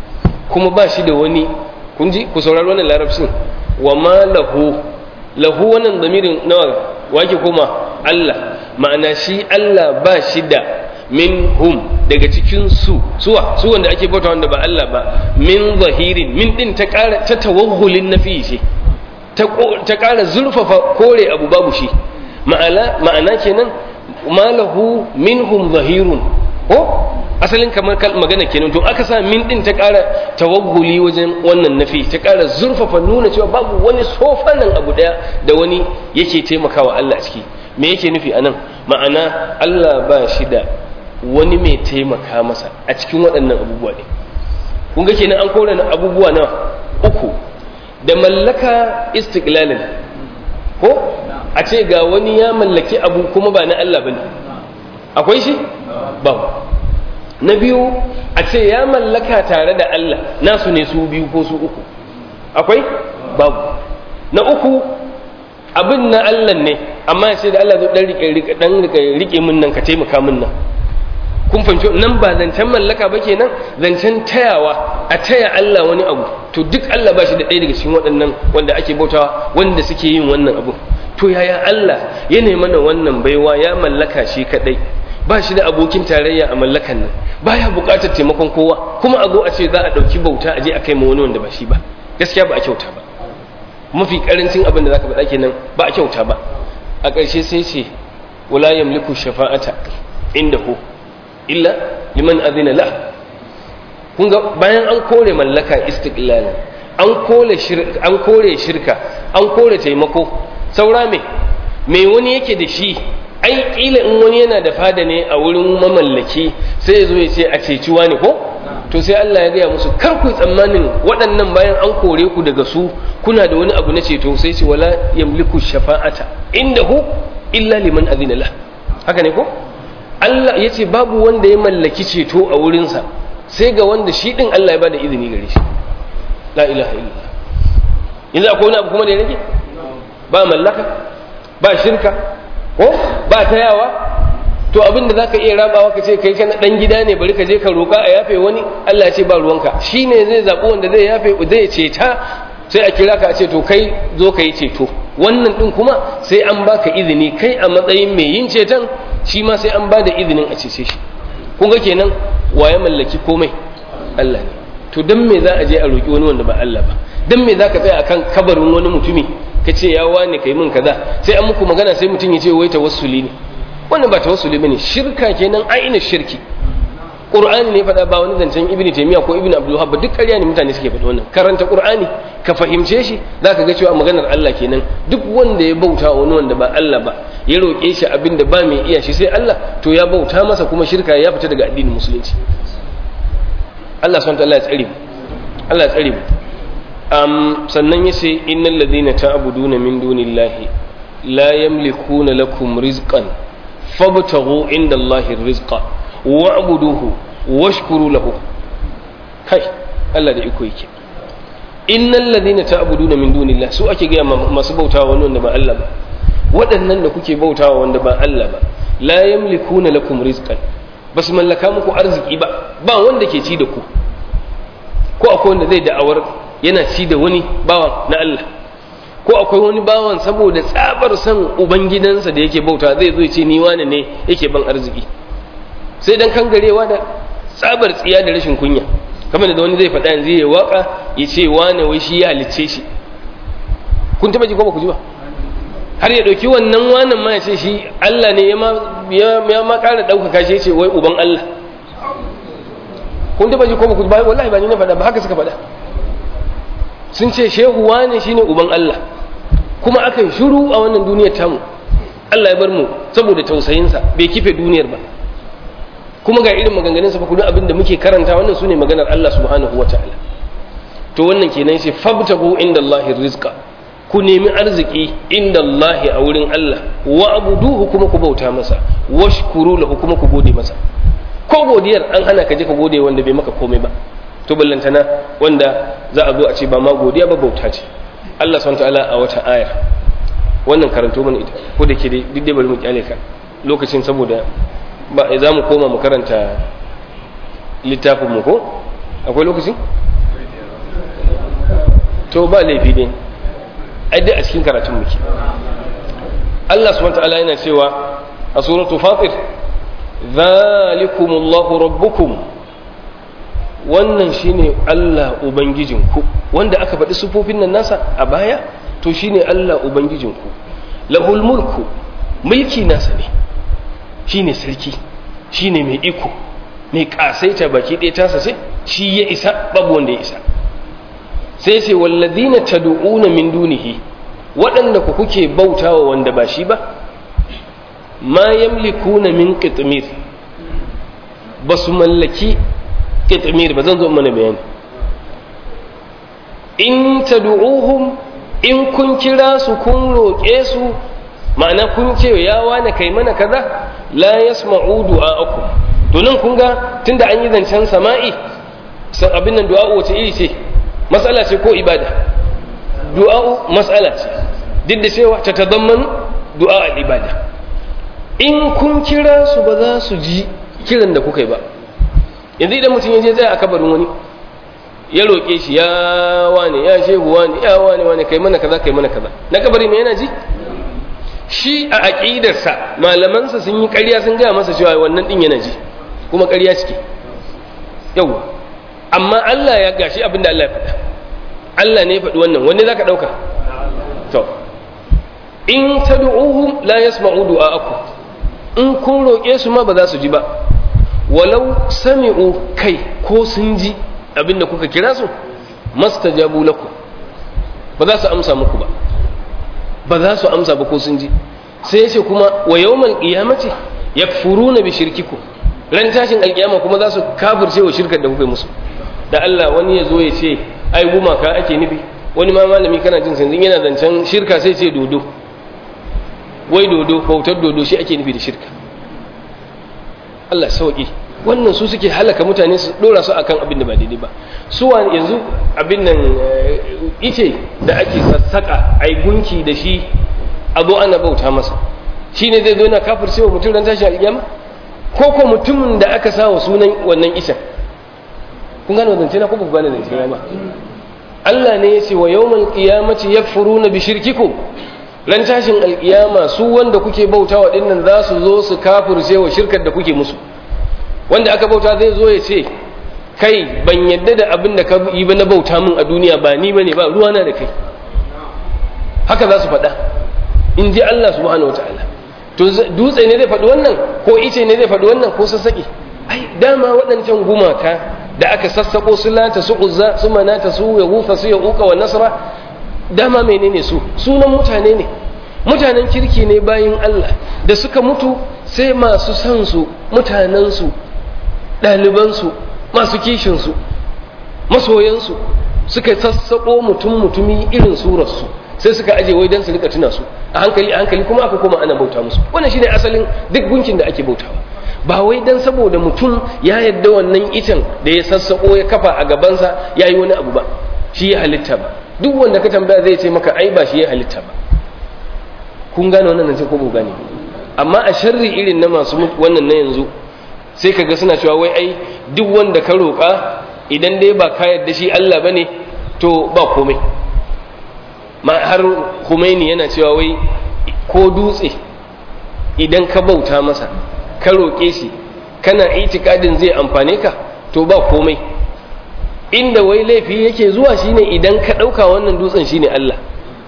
kuma ba shi da wani, kun ji ku saurari wannan larabcin, wa ma lahu lahu wannan zamirin nawa wake kuma Allah, ma'ana shi Allah ba shi da minhum daga cikin su suwa su wanda ake bauta wanda ba Allah ba, min zahirin, min din ta ƙara ta tawahhulin nafi shi, ta ƙara zurfafa kore abu babu shi, ma'ana ma'ana kenan malahu minhum zahirun, ko asalin kamar magana kenan, to aka sa min din ta ƙara tawagguli wajen wannan nafi, ta ƙara zurfafa nuna cewa babu wani sofanan abu daya da wani yake taimakawa Allah a ciki. Me yake nufi anan? Ma'ana Allah ba shi da wani mai taimaka masa a cikin waɗannan abubuwa ne. Kun ga kenan an kore abubuwa na uku, da mallaka istiqlalin, ko a ce ga wani ya mallaki abu kuma ba na Allah bane, akwai shi? Babu. Na biyu, a ce ya mallaka tare da Allah, nasu ne su biyu ko su uku, akwai? Babu. Na uku, abin na Allah ne, amma ya ce da Allah zo dan rike dan rike min nan, ka taimaka min nan. Kun fahimci nan ba zancen mallaka ba kenan, zancen tayawa, a taya Allah wani abu, to duk Allah ba shi da ɗaya daga cikin waɗannan wanda ake bautawa, wanda suke yin wannan abu. To yaya Allah ya nemi mana wannan baiwa, ya mallaka shi kadai, ba shi da abokin tarayya a mallakan nan, baya buƙatar taimakon kowa, kuma a zo a ce za a ɗauki bauta a je a kai ma wani wanda ba shi ba, gaskiya ba a kyauta ba. Mafi ƙarancin abin da zaka faɗa kenan, ba a kyauta ba. A ƙarshe sai ce wala yamliku shafa'ata indahu illa liman azina la. Kun ga bayan an kore mallaka istiqlal, an kore shirka, an kore shirka, an kore taimako, saura me me wani yake da shi, ai kila in wani yana da fada ne a wurin mamallaki sai ya zo ya ce a ceci wani ko, to sai Allah ya gaya musu kar ku tsammanin waɗannan bayan an kore ku daga su kuna da wani abu na ceto, sai ce wala yamliku shafa'ata indahu illa liman azina la. Haka ne ko? Allah ya ce babu wanda ya mallaki ceto a wurinsa sai ga wanda shi ɗin Allah ya bada izini gare shi. La ilaha illallah. Yanzu akwai wani abu kuma da ya rage? Ba mallaka, ba shirka, ko ba tayawa, to abinda za ka iya rabawa ka ce kai kana ɗan gida ne bari ka je ka roƙa a yafe wani, Allah ya ce ba ruwanka, shi ne zai zaɓi wanda zai yafe zai ceta, sai a kira ka a ce to kai zo ka yi ceto. Wannan ɗin kuma sai an baka izini kai a matsayin mai yin ceton, shi ma sai an ba da izinin a cece shi. Kun ga kenan wa ya mallaki komai? Allah ne. To dan me za a je a roƙi wani wanda ba Allah ba? Dan me za ka tsaya akan kabarin wani mutumi ka ce ya wane kai min kaza, sai an muku magana sai mutum ya ce wai tawassuli ne. Wannan ba tawassuli bane, shirka kenan, aina shirki. Qur'ani ne faɗa, ba wani zancen Ibn Taymiyyah ko Ibn Abdul Wahhab, duk ƙarya ne mutane suke faɗa wannan. Karanta Qur'ani ka fahimce shi, zaka ga cewa maganar Allah kenan. Duk wanda ya bauta wani wanda ba Allah ba, ya roƙe shi abinda ba mai iya shi sai Allah, to ya bauta masa kuma shirka, ya fita daga addinin musulunci. Allah subhanahu wa ta'ala ya tsare mu. Allah ya tsare mu. Um, sannan yace innal ladina ta'buduna min dunillahi la yamlikuna lakum rizqan fabtaghu indallahi rizqa wa'buduhu washkuru lahu. Kai Allah da iko yake. Innal ladina ta'buduna min dunillahi, su ake ga masu bautawa wani wanda ba Allah ba, waɗannan da kuke bautawa wanda ba Allah ba, la yamlikuna lakum rizqan, basu mallaka muku arziki ba, ba wanda ke ci da ku. Ko akwai wanda zai da'awar yana ci da wani bawan na Allah, ko akwai wani bawan saboda tsabar san ubangidansa da yake bauta zai zo ya ce ni wane ne yake ban arziki, sai dan kangarewa da tsabar tsiya da rashin kunya, kamar da wani zai faɗa yanzu ya waka ya ce wane wai shi ya halicce shi. Kun taba ji ko ba ku ji ba? Har ya ɗauki wannan wannan ma ya ce shi Allah ne ya ma ƙara ɗaukaka shi ya ce wai uban Allah. Kun taba ji ko ba ku ji ba? Wallahi ba ni na faɗa ba, haka suka faɗa. Sun ce shehu wane shine uban Allah, kuma aka yi shiru a wannan duniyar tamu. Allah ya bar mu saboda tausayinsa bai kife duniyar ba. Kuma ga irin maganganunsa fa, kudin abin da muke karanta wannan sune maganar Allah subhanahu wataala. To wannan kenan sai fabtagu indallahi rizqa, ku nemi arziki indallahi a wurin Allah, wa abuduhu kuma ku bauta masa, washkuru lahu kuma ku gode masa. Ko godiyar an hana ka je ka gode wanda bai maka komai ba, to ballantana wanda za a zo a ce ba ma godiya ba bauta ce. Allah subhanahu wataala a wata aya, wannan karanto mana ita, ko da ke dai duk dai bari mu kyale ka lokacin, saboda ba za mu koma mu karanta littafin mu ko akwai lokaci to ba laifi ne ai dai a cikin karatun muke. Allah subhanahu wa ta'ala yana cewa a suratul fatir zalikumullahu rabbukum, wannan shine Allah ubangijinku, wanda aka faɗi sufofin nan nasa a baya to shine Allah ubangijinku. Lahul mulku, mulki nasa ne, shine sarki, shine mai iko, mai kasaita baki ɗaya tasa sai shi ya isa, babu wanda ya isa. Sai ce walladhina tad'una min dunihi, waɗanda ku kuke bautawa wanda ba shi ba, ma yamlikuna min qitmir, ba su mallaki qitmir ba. Zan zo mana bayani. In tad'uhum, in kun kira su kun roƙe su, ma'ana kun ce ya wani kai mana kaza, la yasma'u du'a'akum. To nan kun ga tunda an yi zancen sama'i, san abin nan du'a wace iri ce, mas'ala ce ko ibada? Du'a mas'ala ce, duk da cewa ta tazamman du'a al-ibada. In kun kira su ba za su ji kiran da kuka yi ba. Yanzu idan mutum ya je tsaya a kabarin wani ya roƙe shi, ya wane, ya shehu wane, ya wane wane kai mana kaza kai mana kaza, na kabari ne yana ji? Shi a aqidarsa malamansa sun yi ƙarya sun gaya masa cewa wannan din yana ji, kuma ƙarya cike yawa. Amma Allah ya gashi abin da Allah ya faɗa, Allah ne ya faɗi wannan, wanne zaka ɗauka? To in tad'uhum la yasma'u du'a'akum, in kun roƙe su ma ba za su ji ba. Walau sami'u, kai ko sun ji abin da kuka kira su, mastajabu lakum, ba za su amsa muku ba, ba za su amsa ba ko sun ji. Sai ya ce kuma wa yawmal qiyamati yakfuruna bi shirkikum, ran tashin alkiyama kuma za su kafirce wa shirkar da kuka yi musu. Da Allah wani ya zo ya ce ai gumaka ake nufi, wani ma malami kana jin sanzin yana zancen shirka sai ce dodo, wai dodo, bautar dodo shi ake nufi da shirka. Allah sauki, wannan su suke halaka mutane su dora su akan abin da ba daidai ba. Su wani yanzu abin nan ice da ake sassaka ai gunki da shi a zo ana bauta masa, shi ne zai zo yana kafircewa mutum ran tashi alƙiyama, ko ko mutumin da aka sa wa sunan wannan icen? Kun gane zance na ko ba ku gane zance na ba? Allah ne ya ce wa yawmal qiyamati yakfuruna bi shirkikum, ran tashin alƙiyama su wanda kuke bautawa dinnan za su zo su kafirce wa shirkar da kuke musu. Wanda aka bauta zai zo ya ce kai ban yadda da abin da ka yi ba na bauta min a duniya, ba ni bane ba ruwana da kai. Haka za su faɗa in ji Allah subhanahu wataala. To dutse ne zai faɗi wannan, ko ice ne zai faɗi wannan, ko sassaƙi? Ai dama waɗancan gumaka da aka sassaƙo su lata su uzza su manata su ya gufa su ya uka wa nasra, dama menene su? Sunan mutane ne, mutanen kirki ne bayin Allah da suka mutu sai masu san su, mutanensu, ɗalibansu, masu kishinsu, masoyansu suka sassaƙo mutum mutumi irin surarsu sai suka aje wai don su rika tuna su a hankali a hankali, kuma aka koma ana bauta musu. Wannan shine asalin duk gunkin da ake bautawa, ba wai dan saboda mutum ya yadda wannan icen da ya sassaƙo ya kafa a gabansa ya yi wani abu ba, shi ya halitta ba. Duk wanda ka tambaya zai ce maka ai ba shi ya halitta ba. Kun gane wannan nan sai ko ba gane? Amma a sharri irin na masu wannan na yanzu sai ka ga suna cewa wai ai duk wanda ka roƙa idan dai ba ka yarda shi Allah bane to ba komai. Ma har Khomeini yana cewa wai ko dutse idan ka bauta masa ka roƙe shi kana itikadin zai amfane ka to ba komai. Inda wai laifi yake zuwa shine idan ka ɗauka wannan dutsen shine Allah.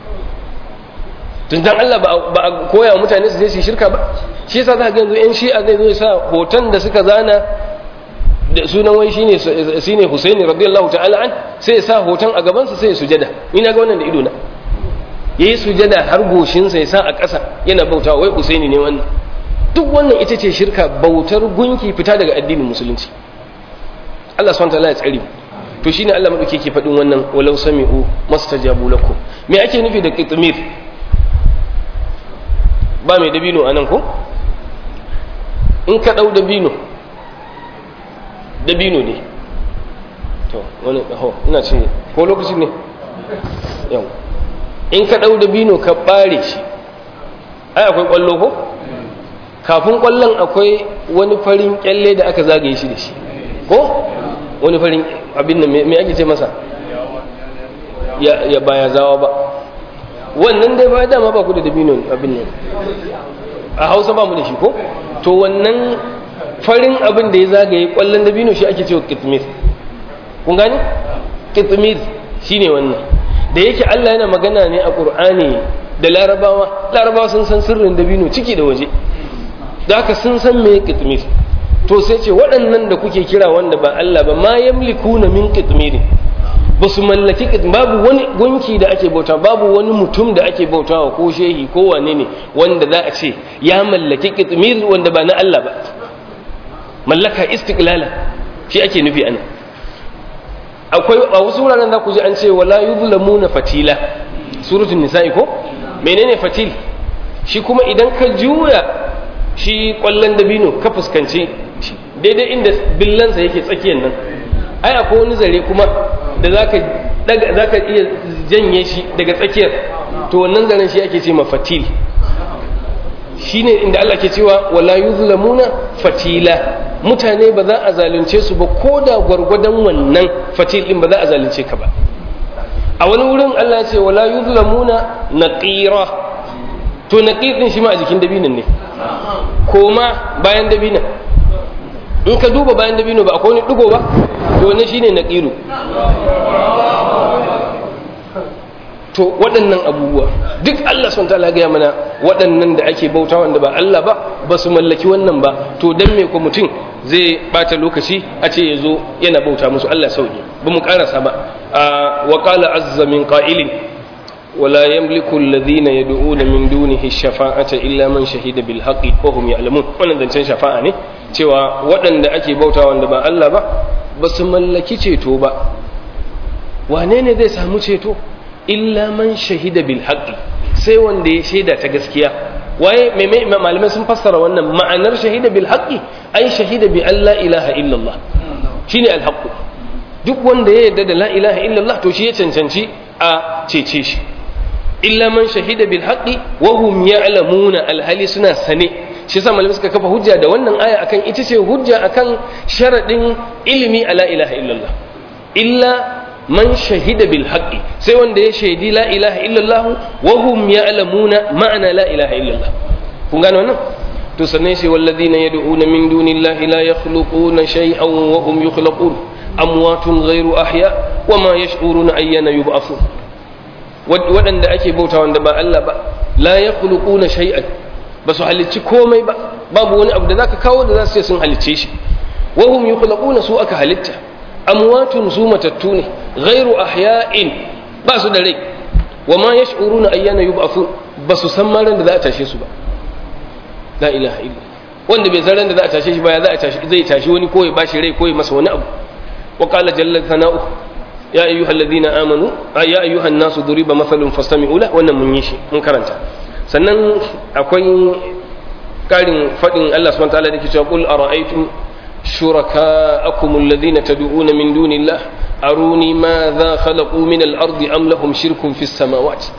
Tun dan Allah ba a koya wa mutane su je su shirka ba. Shi yasa za ka yanzu yan shi'a zai zo ya sa hoton da suka zana da sunan wai shine shine Husaini radiyallahu ta'ala an, sai ya sa hoton a gaban sa sai ya sujada. Ina ga wannan da ido na. Yayi sujada har goshin sa ya sa a ƙasa yana bautawa wai Husaini ne wannan. Duk wannan ita ce shirka, bautar gunki, fita daga addinin musulunci. Allah subhanahu wa ta'ala ya tsare. To shine Allah madauke ke faɗin wannan walau sami'u mastajabu lakum. Me ake nufi da qitmir? Ba mai dabino anan ko? In ka dau dabino, dabino ne. To wani ho ina ce ko lokacin ne? Yau. In ka dau dabino ka bare shi, ai akwai kwallo ko? Kafin kwallon akwai wani farin kyalle da aka zagaye shi da shi ko wani farin abin nan me ake ce masa ya baya zawa ba wannan dai ba dama ba ku da dabino abin ne a Hausa ba mu da shi ko to wannan farin abin da ya zagaye kwallon dabino shi ake cewa qitmir kun gane qitmir shine wannan da yake Allah yana magana ne a Qur'ani da Larabawa Larabawa sun san sirrin dabino ciki da waje da haka sun san me qitmir to sai ce waɗannan da kuke kira wanda ba Allah ba ma yamlikuna min qitmir ba su mallaki babu wani gunki da ake bauta babu wani mutum da ake bautawa ko shehi ko wane ne wanda za a ce ya mallaki qitmir wanda ba na Allah ba mallaka istiqlala shi ake nufi ana akwai a wasu wuraren za ku ji an ce wala yuzlamuna fatila suratul nisa'i ko menene fatil shi kuma idan ka juya shi kwallon dabino ka fuskanci shi daidai inda billansa yake tsakiyar nan ai akwai wani zare kuma da zaka daga zaka iya janye shi daga tsakiyar to wannan zaren shi ake ce ma fatil shine inda Allah ke cewa wala yuzlamuna fatila mutane ba za a zalunce su ba ko da gwargwadon wannan fatil din ba za a zalunce ka ba a wani wurin Allah ya ce wala yuzlamuna naqira to naqir din shi ma a jikin dabinan ne koma bayan dabinan in ka duba bayan dabino ba akwai wani digo ba to wannan shine naqiru to waɗannan abubuwa duk Allah subhanahu wataala ga mana waɗannan da ake bauta wanda ba Allah ba ba su mallaki wannan ba to dan me ko mutum zai bata lokaci a ce yazo yana bauta musu Allah sauki ba mu karasa ba wa qala azza min qa'ilin ولا يملك الذين يدعون من دونه الشفاعة إلا من شهد بالحق وهم يعلمون wannan zancen shafa'a ne cewa waɗanda ake bauta wanda ba Allah ba ba su mallaki ceto ba wane ne zai samu ceto illa man shahida bil haqqi sai wanda ya shaida ta gaskiya waye mai malamai sun fassara wannan ma'anar shahida bil haqqi ai shahida bi alla ilaha illallah shine al haqq duk wanda ya yarda da la ilaha illallah to shi ya cancanci a cece shi illa man shahida bil haqqi wa hum ya'lamuna alhali suna sane shi yasa malamai suka kafa hujja da wannan aya akan ita ce hujja akan sharadin ilimi ala ilaha illallah illa man shahida bil haqqi sai wanda ya shaidi la ilaha illallah wa hum ya'lamuna ma'ana la ilaha illallah kun gane wannan to sannan sai walladhina yad'una min dunillahi la yakhluquna shay'an wa hum yukhlaqun amwatun ghayru ahya wa ma yash'uruna ayyana yub'athun waɗanda ake bauta wanda ba Allah ba la yakhluquna shay'an ba su halicci komai ba babu wani abu da zaka kawo da za su ce sun halicce shi wa hum yukhlaquna su aka halitta amwatun su matattu ne ghairu ahya'in ba su da rai wa ma yash'uruna ayyana yub'athun ba su san ma ran da za a tashe su ba la ilaha illa wanda bai san ran da za a tashe shi ba ya za a tashi zai tashi wani ko ya bashi rai ko ya masa wani abu wa qala jalla thana'u ya ayyuhal ladina amanu ya ayyuhan nasu duriba mathalun fastami'u la wannan mun yi shi mun karanta sannan akwai karin fadin Allah subhanahu wa ta'ala da ke cewa qul ara'aytum shuraka'akum alladhina tad'una min dunillah aruni madha khalaqu min al-ardi am lahum shirkun fis samawati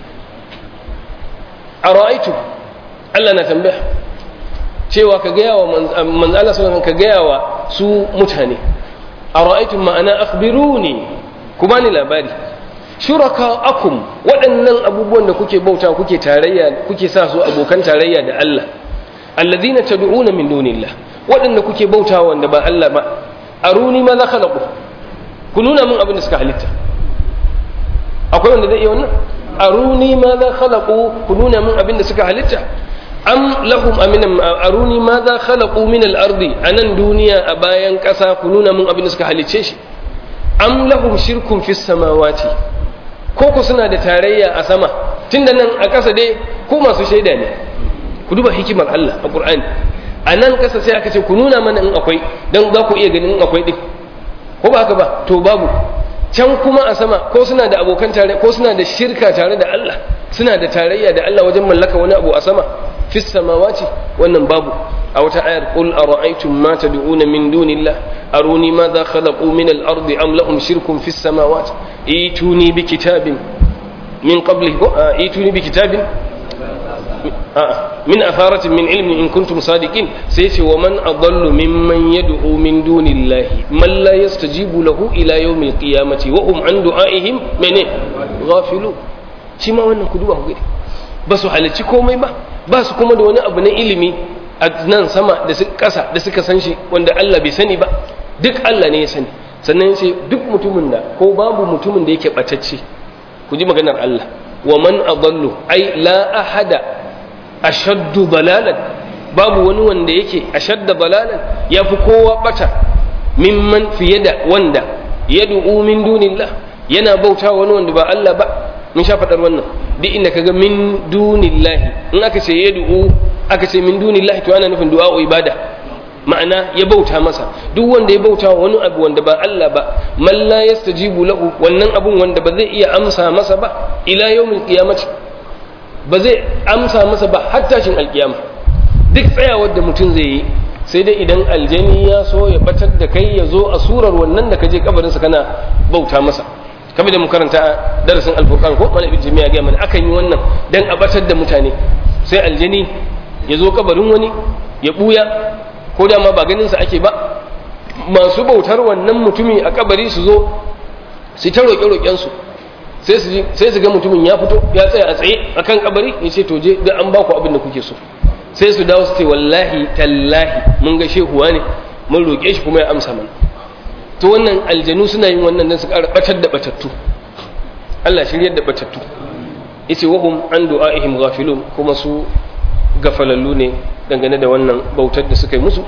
ara'aytum Allah na tambaya cewa ka gaya wa manzo Allah sallallahu alaihi wasallam ka gaya wa su mutane ara'aytum ma'ana akhbiruni ku bani labari shuraka'akum waɗannan abubuwan da kuke bauta kuke tarayya kuke sa su abokan tarayya da Allah alladhina tad'una min dunillah waɗanda kuke bauta wanda ba Allah ba aruni ma za khalaqu ku nuna min abin da suka halitta akwai wanda zai iya wannan aruni ma za khalaqu ku nuna min abin da suka halitta am lahum aminam aruni ma za khalaqu min al-ardi anan duniya a bayan ƙasa ku nuna min abin da suka halicce shi am lahum shirkun fis samawati ko ku suna da tarayya a sama tunda nan a ƙasa dai ku masu shaida ne ku duba hikimar Allah a Qur'ani a nan ƙasa sai aka ce ku nuna mana in akwai dan za ku iya ganin in akwai din ko ba haka ba to babu can kuma a sama ko suna da abokan tare ko suna da shirka tare da Allah suna da tarayya da Allah wajen mallaka wani abu a sama fis samawati wannan babu a wata ayar qul ara'aytum ma tad'una min dunillah aruni madha khalaqu min al-ardi am lahum shirkun fis samawati ituni bi kitabin min qablihi ituni bi kitabin a'a min atharatin min ilmin in kuntum sadiqin sai ce wa man adallu mimman yad'u min dunillahi man la yastajibu lahu ila yawmil qiyamati wa hum an du'aihim mene ghafilu shi ma wannan ku duba ku gani ba su halarci komai ba ba su kuma da wani abu na ilimi a nan sama da su kasa da suka san shi wanda Allah bai sani ba duk Allah ne ya sani sannan sai duk mutumin da ko babu mutumin da yake batacce ku ji maganar Allah wa man adallu ai la ahada ashaddu dalalan babu wani wanda yake ashadda dalalan yafi kowa bata mimman fiye da wanda yad'u min dunillah yana bauta wani wanda ba Allah ba mun sha fadar wannan duk inda kaga min dunillahi in aka ce yad'u aka ce min dunillahi to ana nufin du'a ibada ma'ana ya bauta masa duk wanda ya bauta wa wani abu wanda ba Allah ba man la yastajibu lahu wannan abun wanda ba zai iya amsa masa ba ila yawmil qiyamati ba zai amsa masa ba har tashin alkiyama duk tsayawar da mutum zai yi sai dai idan aljani ya so ya batar da kai ya zo a surar wannan da kaje kabarin sa kana bauta masa kamar da mu karanta darasin alfurqan ko malamin jami'a ga mana akan yi wannan dan a batar da mutane sai aljani ya zo kabarin wani ya buya ko da ma ba ganin sa ake ba masu bautar wannan mutumi a kabari su zo su ta roƙe roƙen su sai su sai su ga mutumin ya fito ya tsaya a tsaye akan kabari ya ce to je da an ba ku abin da kuke so sai su dawo su ce wallahi tallahi mun ga shehuwa ne mun roƙe shi kuma ya amsa mana to wannan aljanu suna yin wannan dan su ƙara batar da batattu Allah shiryar da batattu yace wahum an du'aihim ghafilun kuma su gafalallu ne dangane da wannan bautar da suka yi musu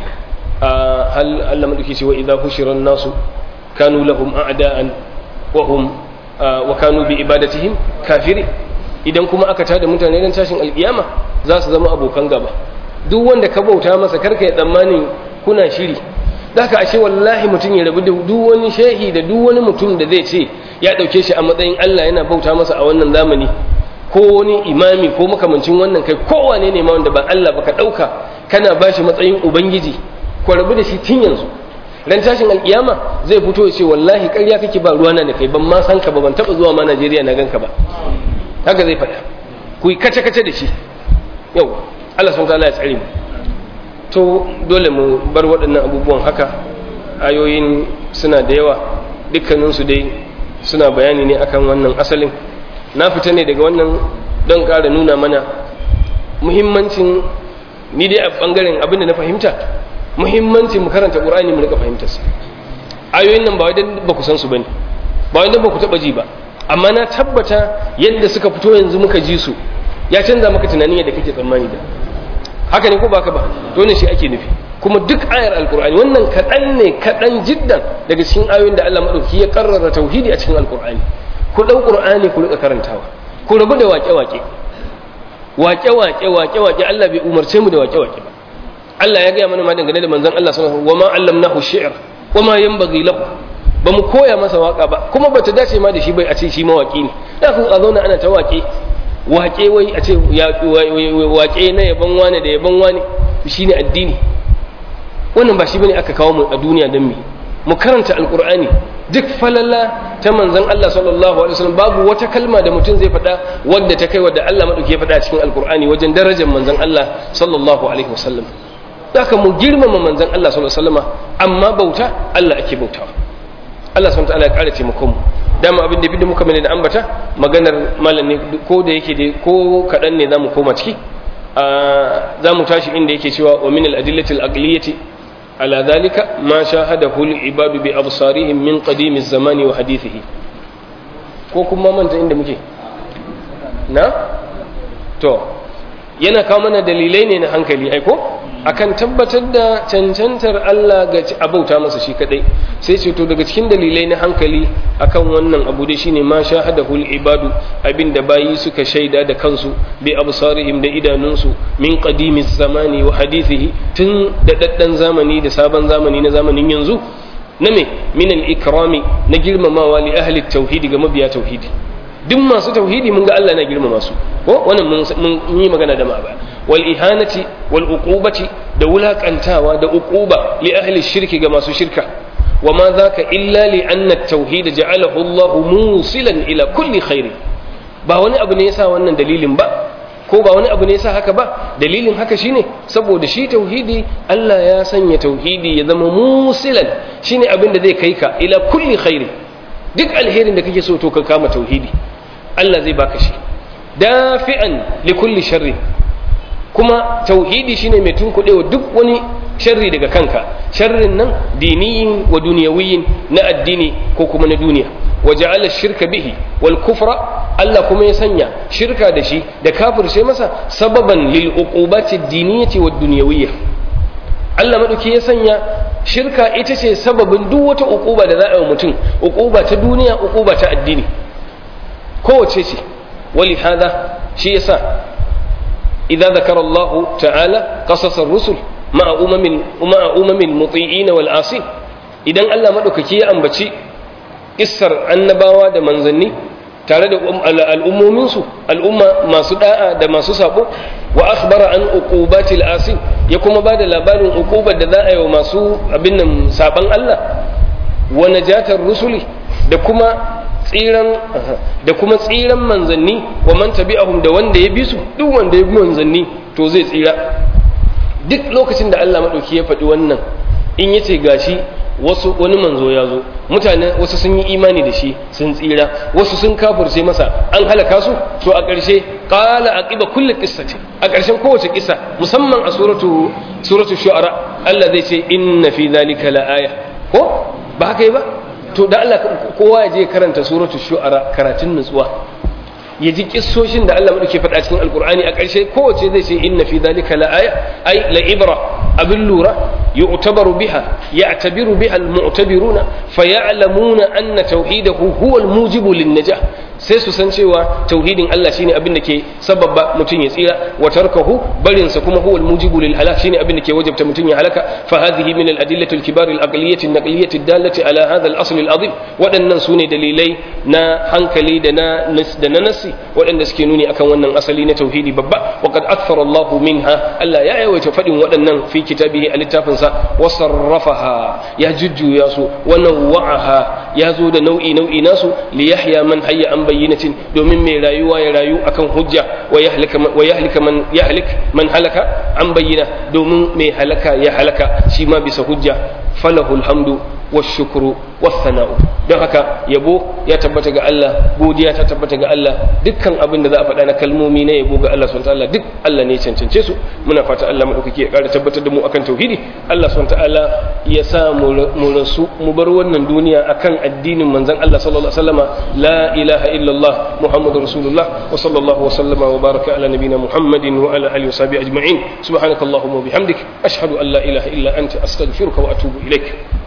a hal Allah madauki ce wa idza hushira nasu kanu lahum a'da'an wa hum wa kanu bi ibadatihim kafiri idan kuma aka tada mutane dan tashin alkiyama za su zama abokan gaba duk wanda ka bauta masa karka ya tsammanin kuna shiri zaka ashe wallahi mutum ya rabu da duk wani shehi da duk wani mutum da zai ce ya dauke shi a matsayin Allah yana bauta masa a wannan zamani ko wani imami ko makamancin wannan kai kowane ne ma wanda ba Allah ba ka ɗauka kana ba shi matsayin ubangiji ko rabu da shi tun yanzu ran tashin alkiyama zai fito ya ce wallahi ƙarya kake ba ruwana da kai ban ma san ka ba ban taɓa zuwa ma Najeriya na ganka ba haka zai faɗa ku yi kace kace da shi yau Allah subhanahu wa ta'ala ya tsare mu to dole mu bar waɗannan abubuwan haka ayoyin suna da yawa dukkaninsu dai suna bayani ne akan wannan asalin na fita ne daga wannan don ƙara nuna mana muhimmancin ni dai a ɓangaren abin da na fahimta muhimmancin mu karanta ƙur'ani mu rika fahimtarsa ayoyin nan ba wai dan ba ku san su bane ba wai dan ba ku taɓa ji ba amma na tabbata yadda suka fito yanzu muka ji su ya canza maka tunanin yadda kake tsammani da haka ne ko baka ba to ne shi ake nufi kuma duk ayar alkur'ani wannan kaɗan ne kaɗan jiddan daga cikin ayoyin da Allah maɗauki ya karrara tauhidi a cikin alkur'ani ku ɗau ƙur'ani ku riƙa karantawa ku rabu da waƙe-waƙe waƙe-waƙe waƙe-waƙe Allah bai umarce mu da waƙe-waƙe ba Allah ya gaya mana ma dangane da manzon Allah sallallahu alaihi wasallam wa ma allamnahu shi'r wa ma yanbaghi lahu ba mu koya masa waka ba kuma bata dace ma da shi bai a ce shi mawaki ne da ku a zauna ana ta waƙe waƙe wai a ce waƙe na yaban wani da yaban wani shine addini wannan ba shi bane aka kawo mu a duniya dan me mu karanta alqur'ani duk falala ta manzon Allah sallallahu alaihi wasallam babu wata kalma da mutum zai faɗa wadda ta kai wadda Allah madauki ya faɗa cikin alqur'ani wajen darajar manzon Allah sallallahu alaihi wasallam haka mu girmama manzon Allah sallallahu alaihi wasallam amma bauta Allah ake bautawa Allah subhanahu wa ta'ala ya ƙara taimakon mu dama abin da bidin muka mai da ambata maganar malam ne ko da yake dai ko kaɗan ne zamu koma ciki za mu tashi inda yake cewa wa min al-adillati al-aqliyati ala dhalika ma shahadahu al-ibadu bi absarihim min qadim az-zamani wa hadithihi ko kuma manta inda muke na to yana kawo mana dalilai ne na hankali ai ko akan tabbatar da cancantar Allah ga abauta masa shi kadai sai ce to daga cikin dalilai na hankali akan wannan abu dai shine ma shahadahul ibadu abinda bayi suka shaida da kansu bi absarihim da idanunsu min qadimiz zamani wa hadithihi tun da daddan zamani da sabon zamani na zamanin yanzu na me min al-ikrami na girmamawa li ahli tauhidi ga mabiya tauhidi duk masu tauhidi mun ga Allah na girmama su ko wannan mun yi magana da ma ba wal ihanati wal uqubati da wulakantawa da uquba li ahli shirki ga masu shirka wa ma zaka illa li anna at-tauhid ja'alahu Allah musilan ila kulli khair ba wani abu ne yasa wannan dalilin ba ko ba wani abu ne yasa haka ba, dalilin haka shine saboda shi tauhidi Allah ya sanya tauhidi ya zama musilan, shine abin da zai kai ka ila kulli khairi, duk alherin da kake so to ka kama tauhidi Allah zai baka shi, dafi'an li kulli sharri, kuma tauhidi shine mai tunkuɗewa duk wani sharri daga kanka, sharrin nan diniyin wa duniyawiyin, na addini ko kuma na duniya. wa ja'ala shirka bihi wal kufra, Allah kuma ya sanya shirka da shi da kafirce masa sababan lil uqubati ad-diniyati wad dunyawiyya. Allah madauki ya sanya shirka ita ce sababin duk wata uquba da za a yi mutum, uquba ta duniya, uquba ta addini, kowace ce. wali hada shi yasa idza zakara Allah ta'ala qasas ar-rusul ma'a umamin ma'a umamin muti'ina wal asin, idan Allah madaukaki ya ambaci kissar annabawa da manzanni tare da al'ummominsu, al'umma masu da'a da masu sabo, wa akhbara an uqubatil asin, ya kuma ba da labarin uqubar da za a yi wa masu abin nan saban Allah, wa najatar rusuli, da kuma tsiran da kuma tsiran manzanni, wa man tabi'ahum, da wanda ya bi su, duk wanda ya bi manzanni to zai tsira. Duk lokacin da Allah madauki ya faɗi wannan, in yace gashi wasu wani manzo ya zo, mutane wasu sun yi imani da shi sun tsira, wasu sun kafirce masa an halaka su, to a ƙarshe qala aqiba kulli qissati, a ƙarshen kowace kissa, musamman a suratu suratu shu'ara, Allah zai ce inna fi dhalika laaya, ko ba haka yi ba? To da Allah kowa ya je karanta suratu shu'ara karatun nutsuwa, ya ji kissoshin da Allah madauke faɗa cikin alkur'ani, a ƙarshe kowace zai ce inna fi dhalika laaya, ai la ibra, abin lura, yu'tabaru biha ya'tabiru biha al-mu'tabiruna fayalamuna anna tauhidahu huwa al-mujibu lin-najah, sai su san cewa tauhidin Allah shine abin da ke sababa mutum ya tsira, wa tarkahu barin sa kuma huwa al-mujibu lil halak, shine abin da ke wajabta mutum ya halaka. Fa hadhihi min al-adillati al-kibar al-aqliyyah an-naqliyyah ad-dallati ala hadha al-asl al-azim, wadannan sune dalilai na hankali da na da na nasi wadanda suke nuni akan wannan asali na tauhidi babba. wa qad akthara Allah minha, Allah ya yawaita fadin wadannan fi kitabihi al-littafin sa, wa sarrafaha, ya jujjuya su, wa nawwa'aha, ya zo da nau'i nau'i nasu, li yahya man hayya an bayyinatin, domin mai rayuwa ya rayu akan hujja, wa yahlika wa yahlika man yahlik man halaka an bayyina, domin mai halaka ya halaka shi ma bisa hujja. falahul hamdu washukru wathana'u, don haka yabo ya tabbata ga Allah, godiya ta tabbata ga Allah, dukkan abin da za a faɗa na kalmomi na yabo ga Allah subhanahu wa ta'ala duk Allah ne ya cancance su. Muna fata Allah madaukaki ya ƙara tabbatar da mu akan tauhidi, Allah subhanahu wa ta'ala ya sa mu rasu mu bar wannan duniya akan addinin manzon Allah sallallahu alaihi wasallama, la ilaha illallah muhammadur rasulullah, wa sallallahu wa sallama wa baraka ala nabiyyina muhammadin wa ala alihi wa sahbihi ajma'in. subhanakallahumma wa bihamdik ashhadu an la ilaha illa anta astaghfiruka wa atubu ilaik.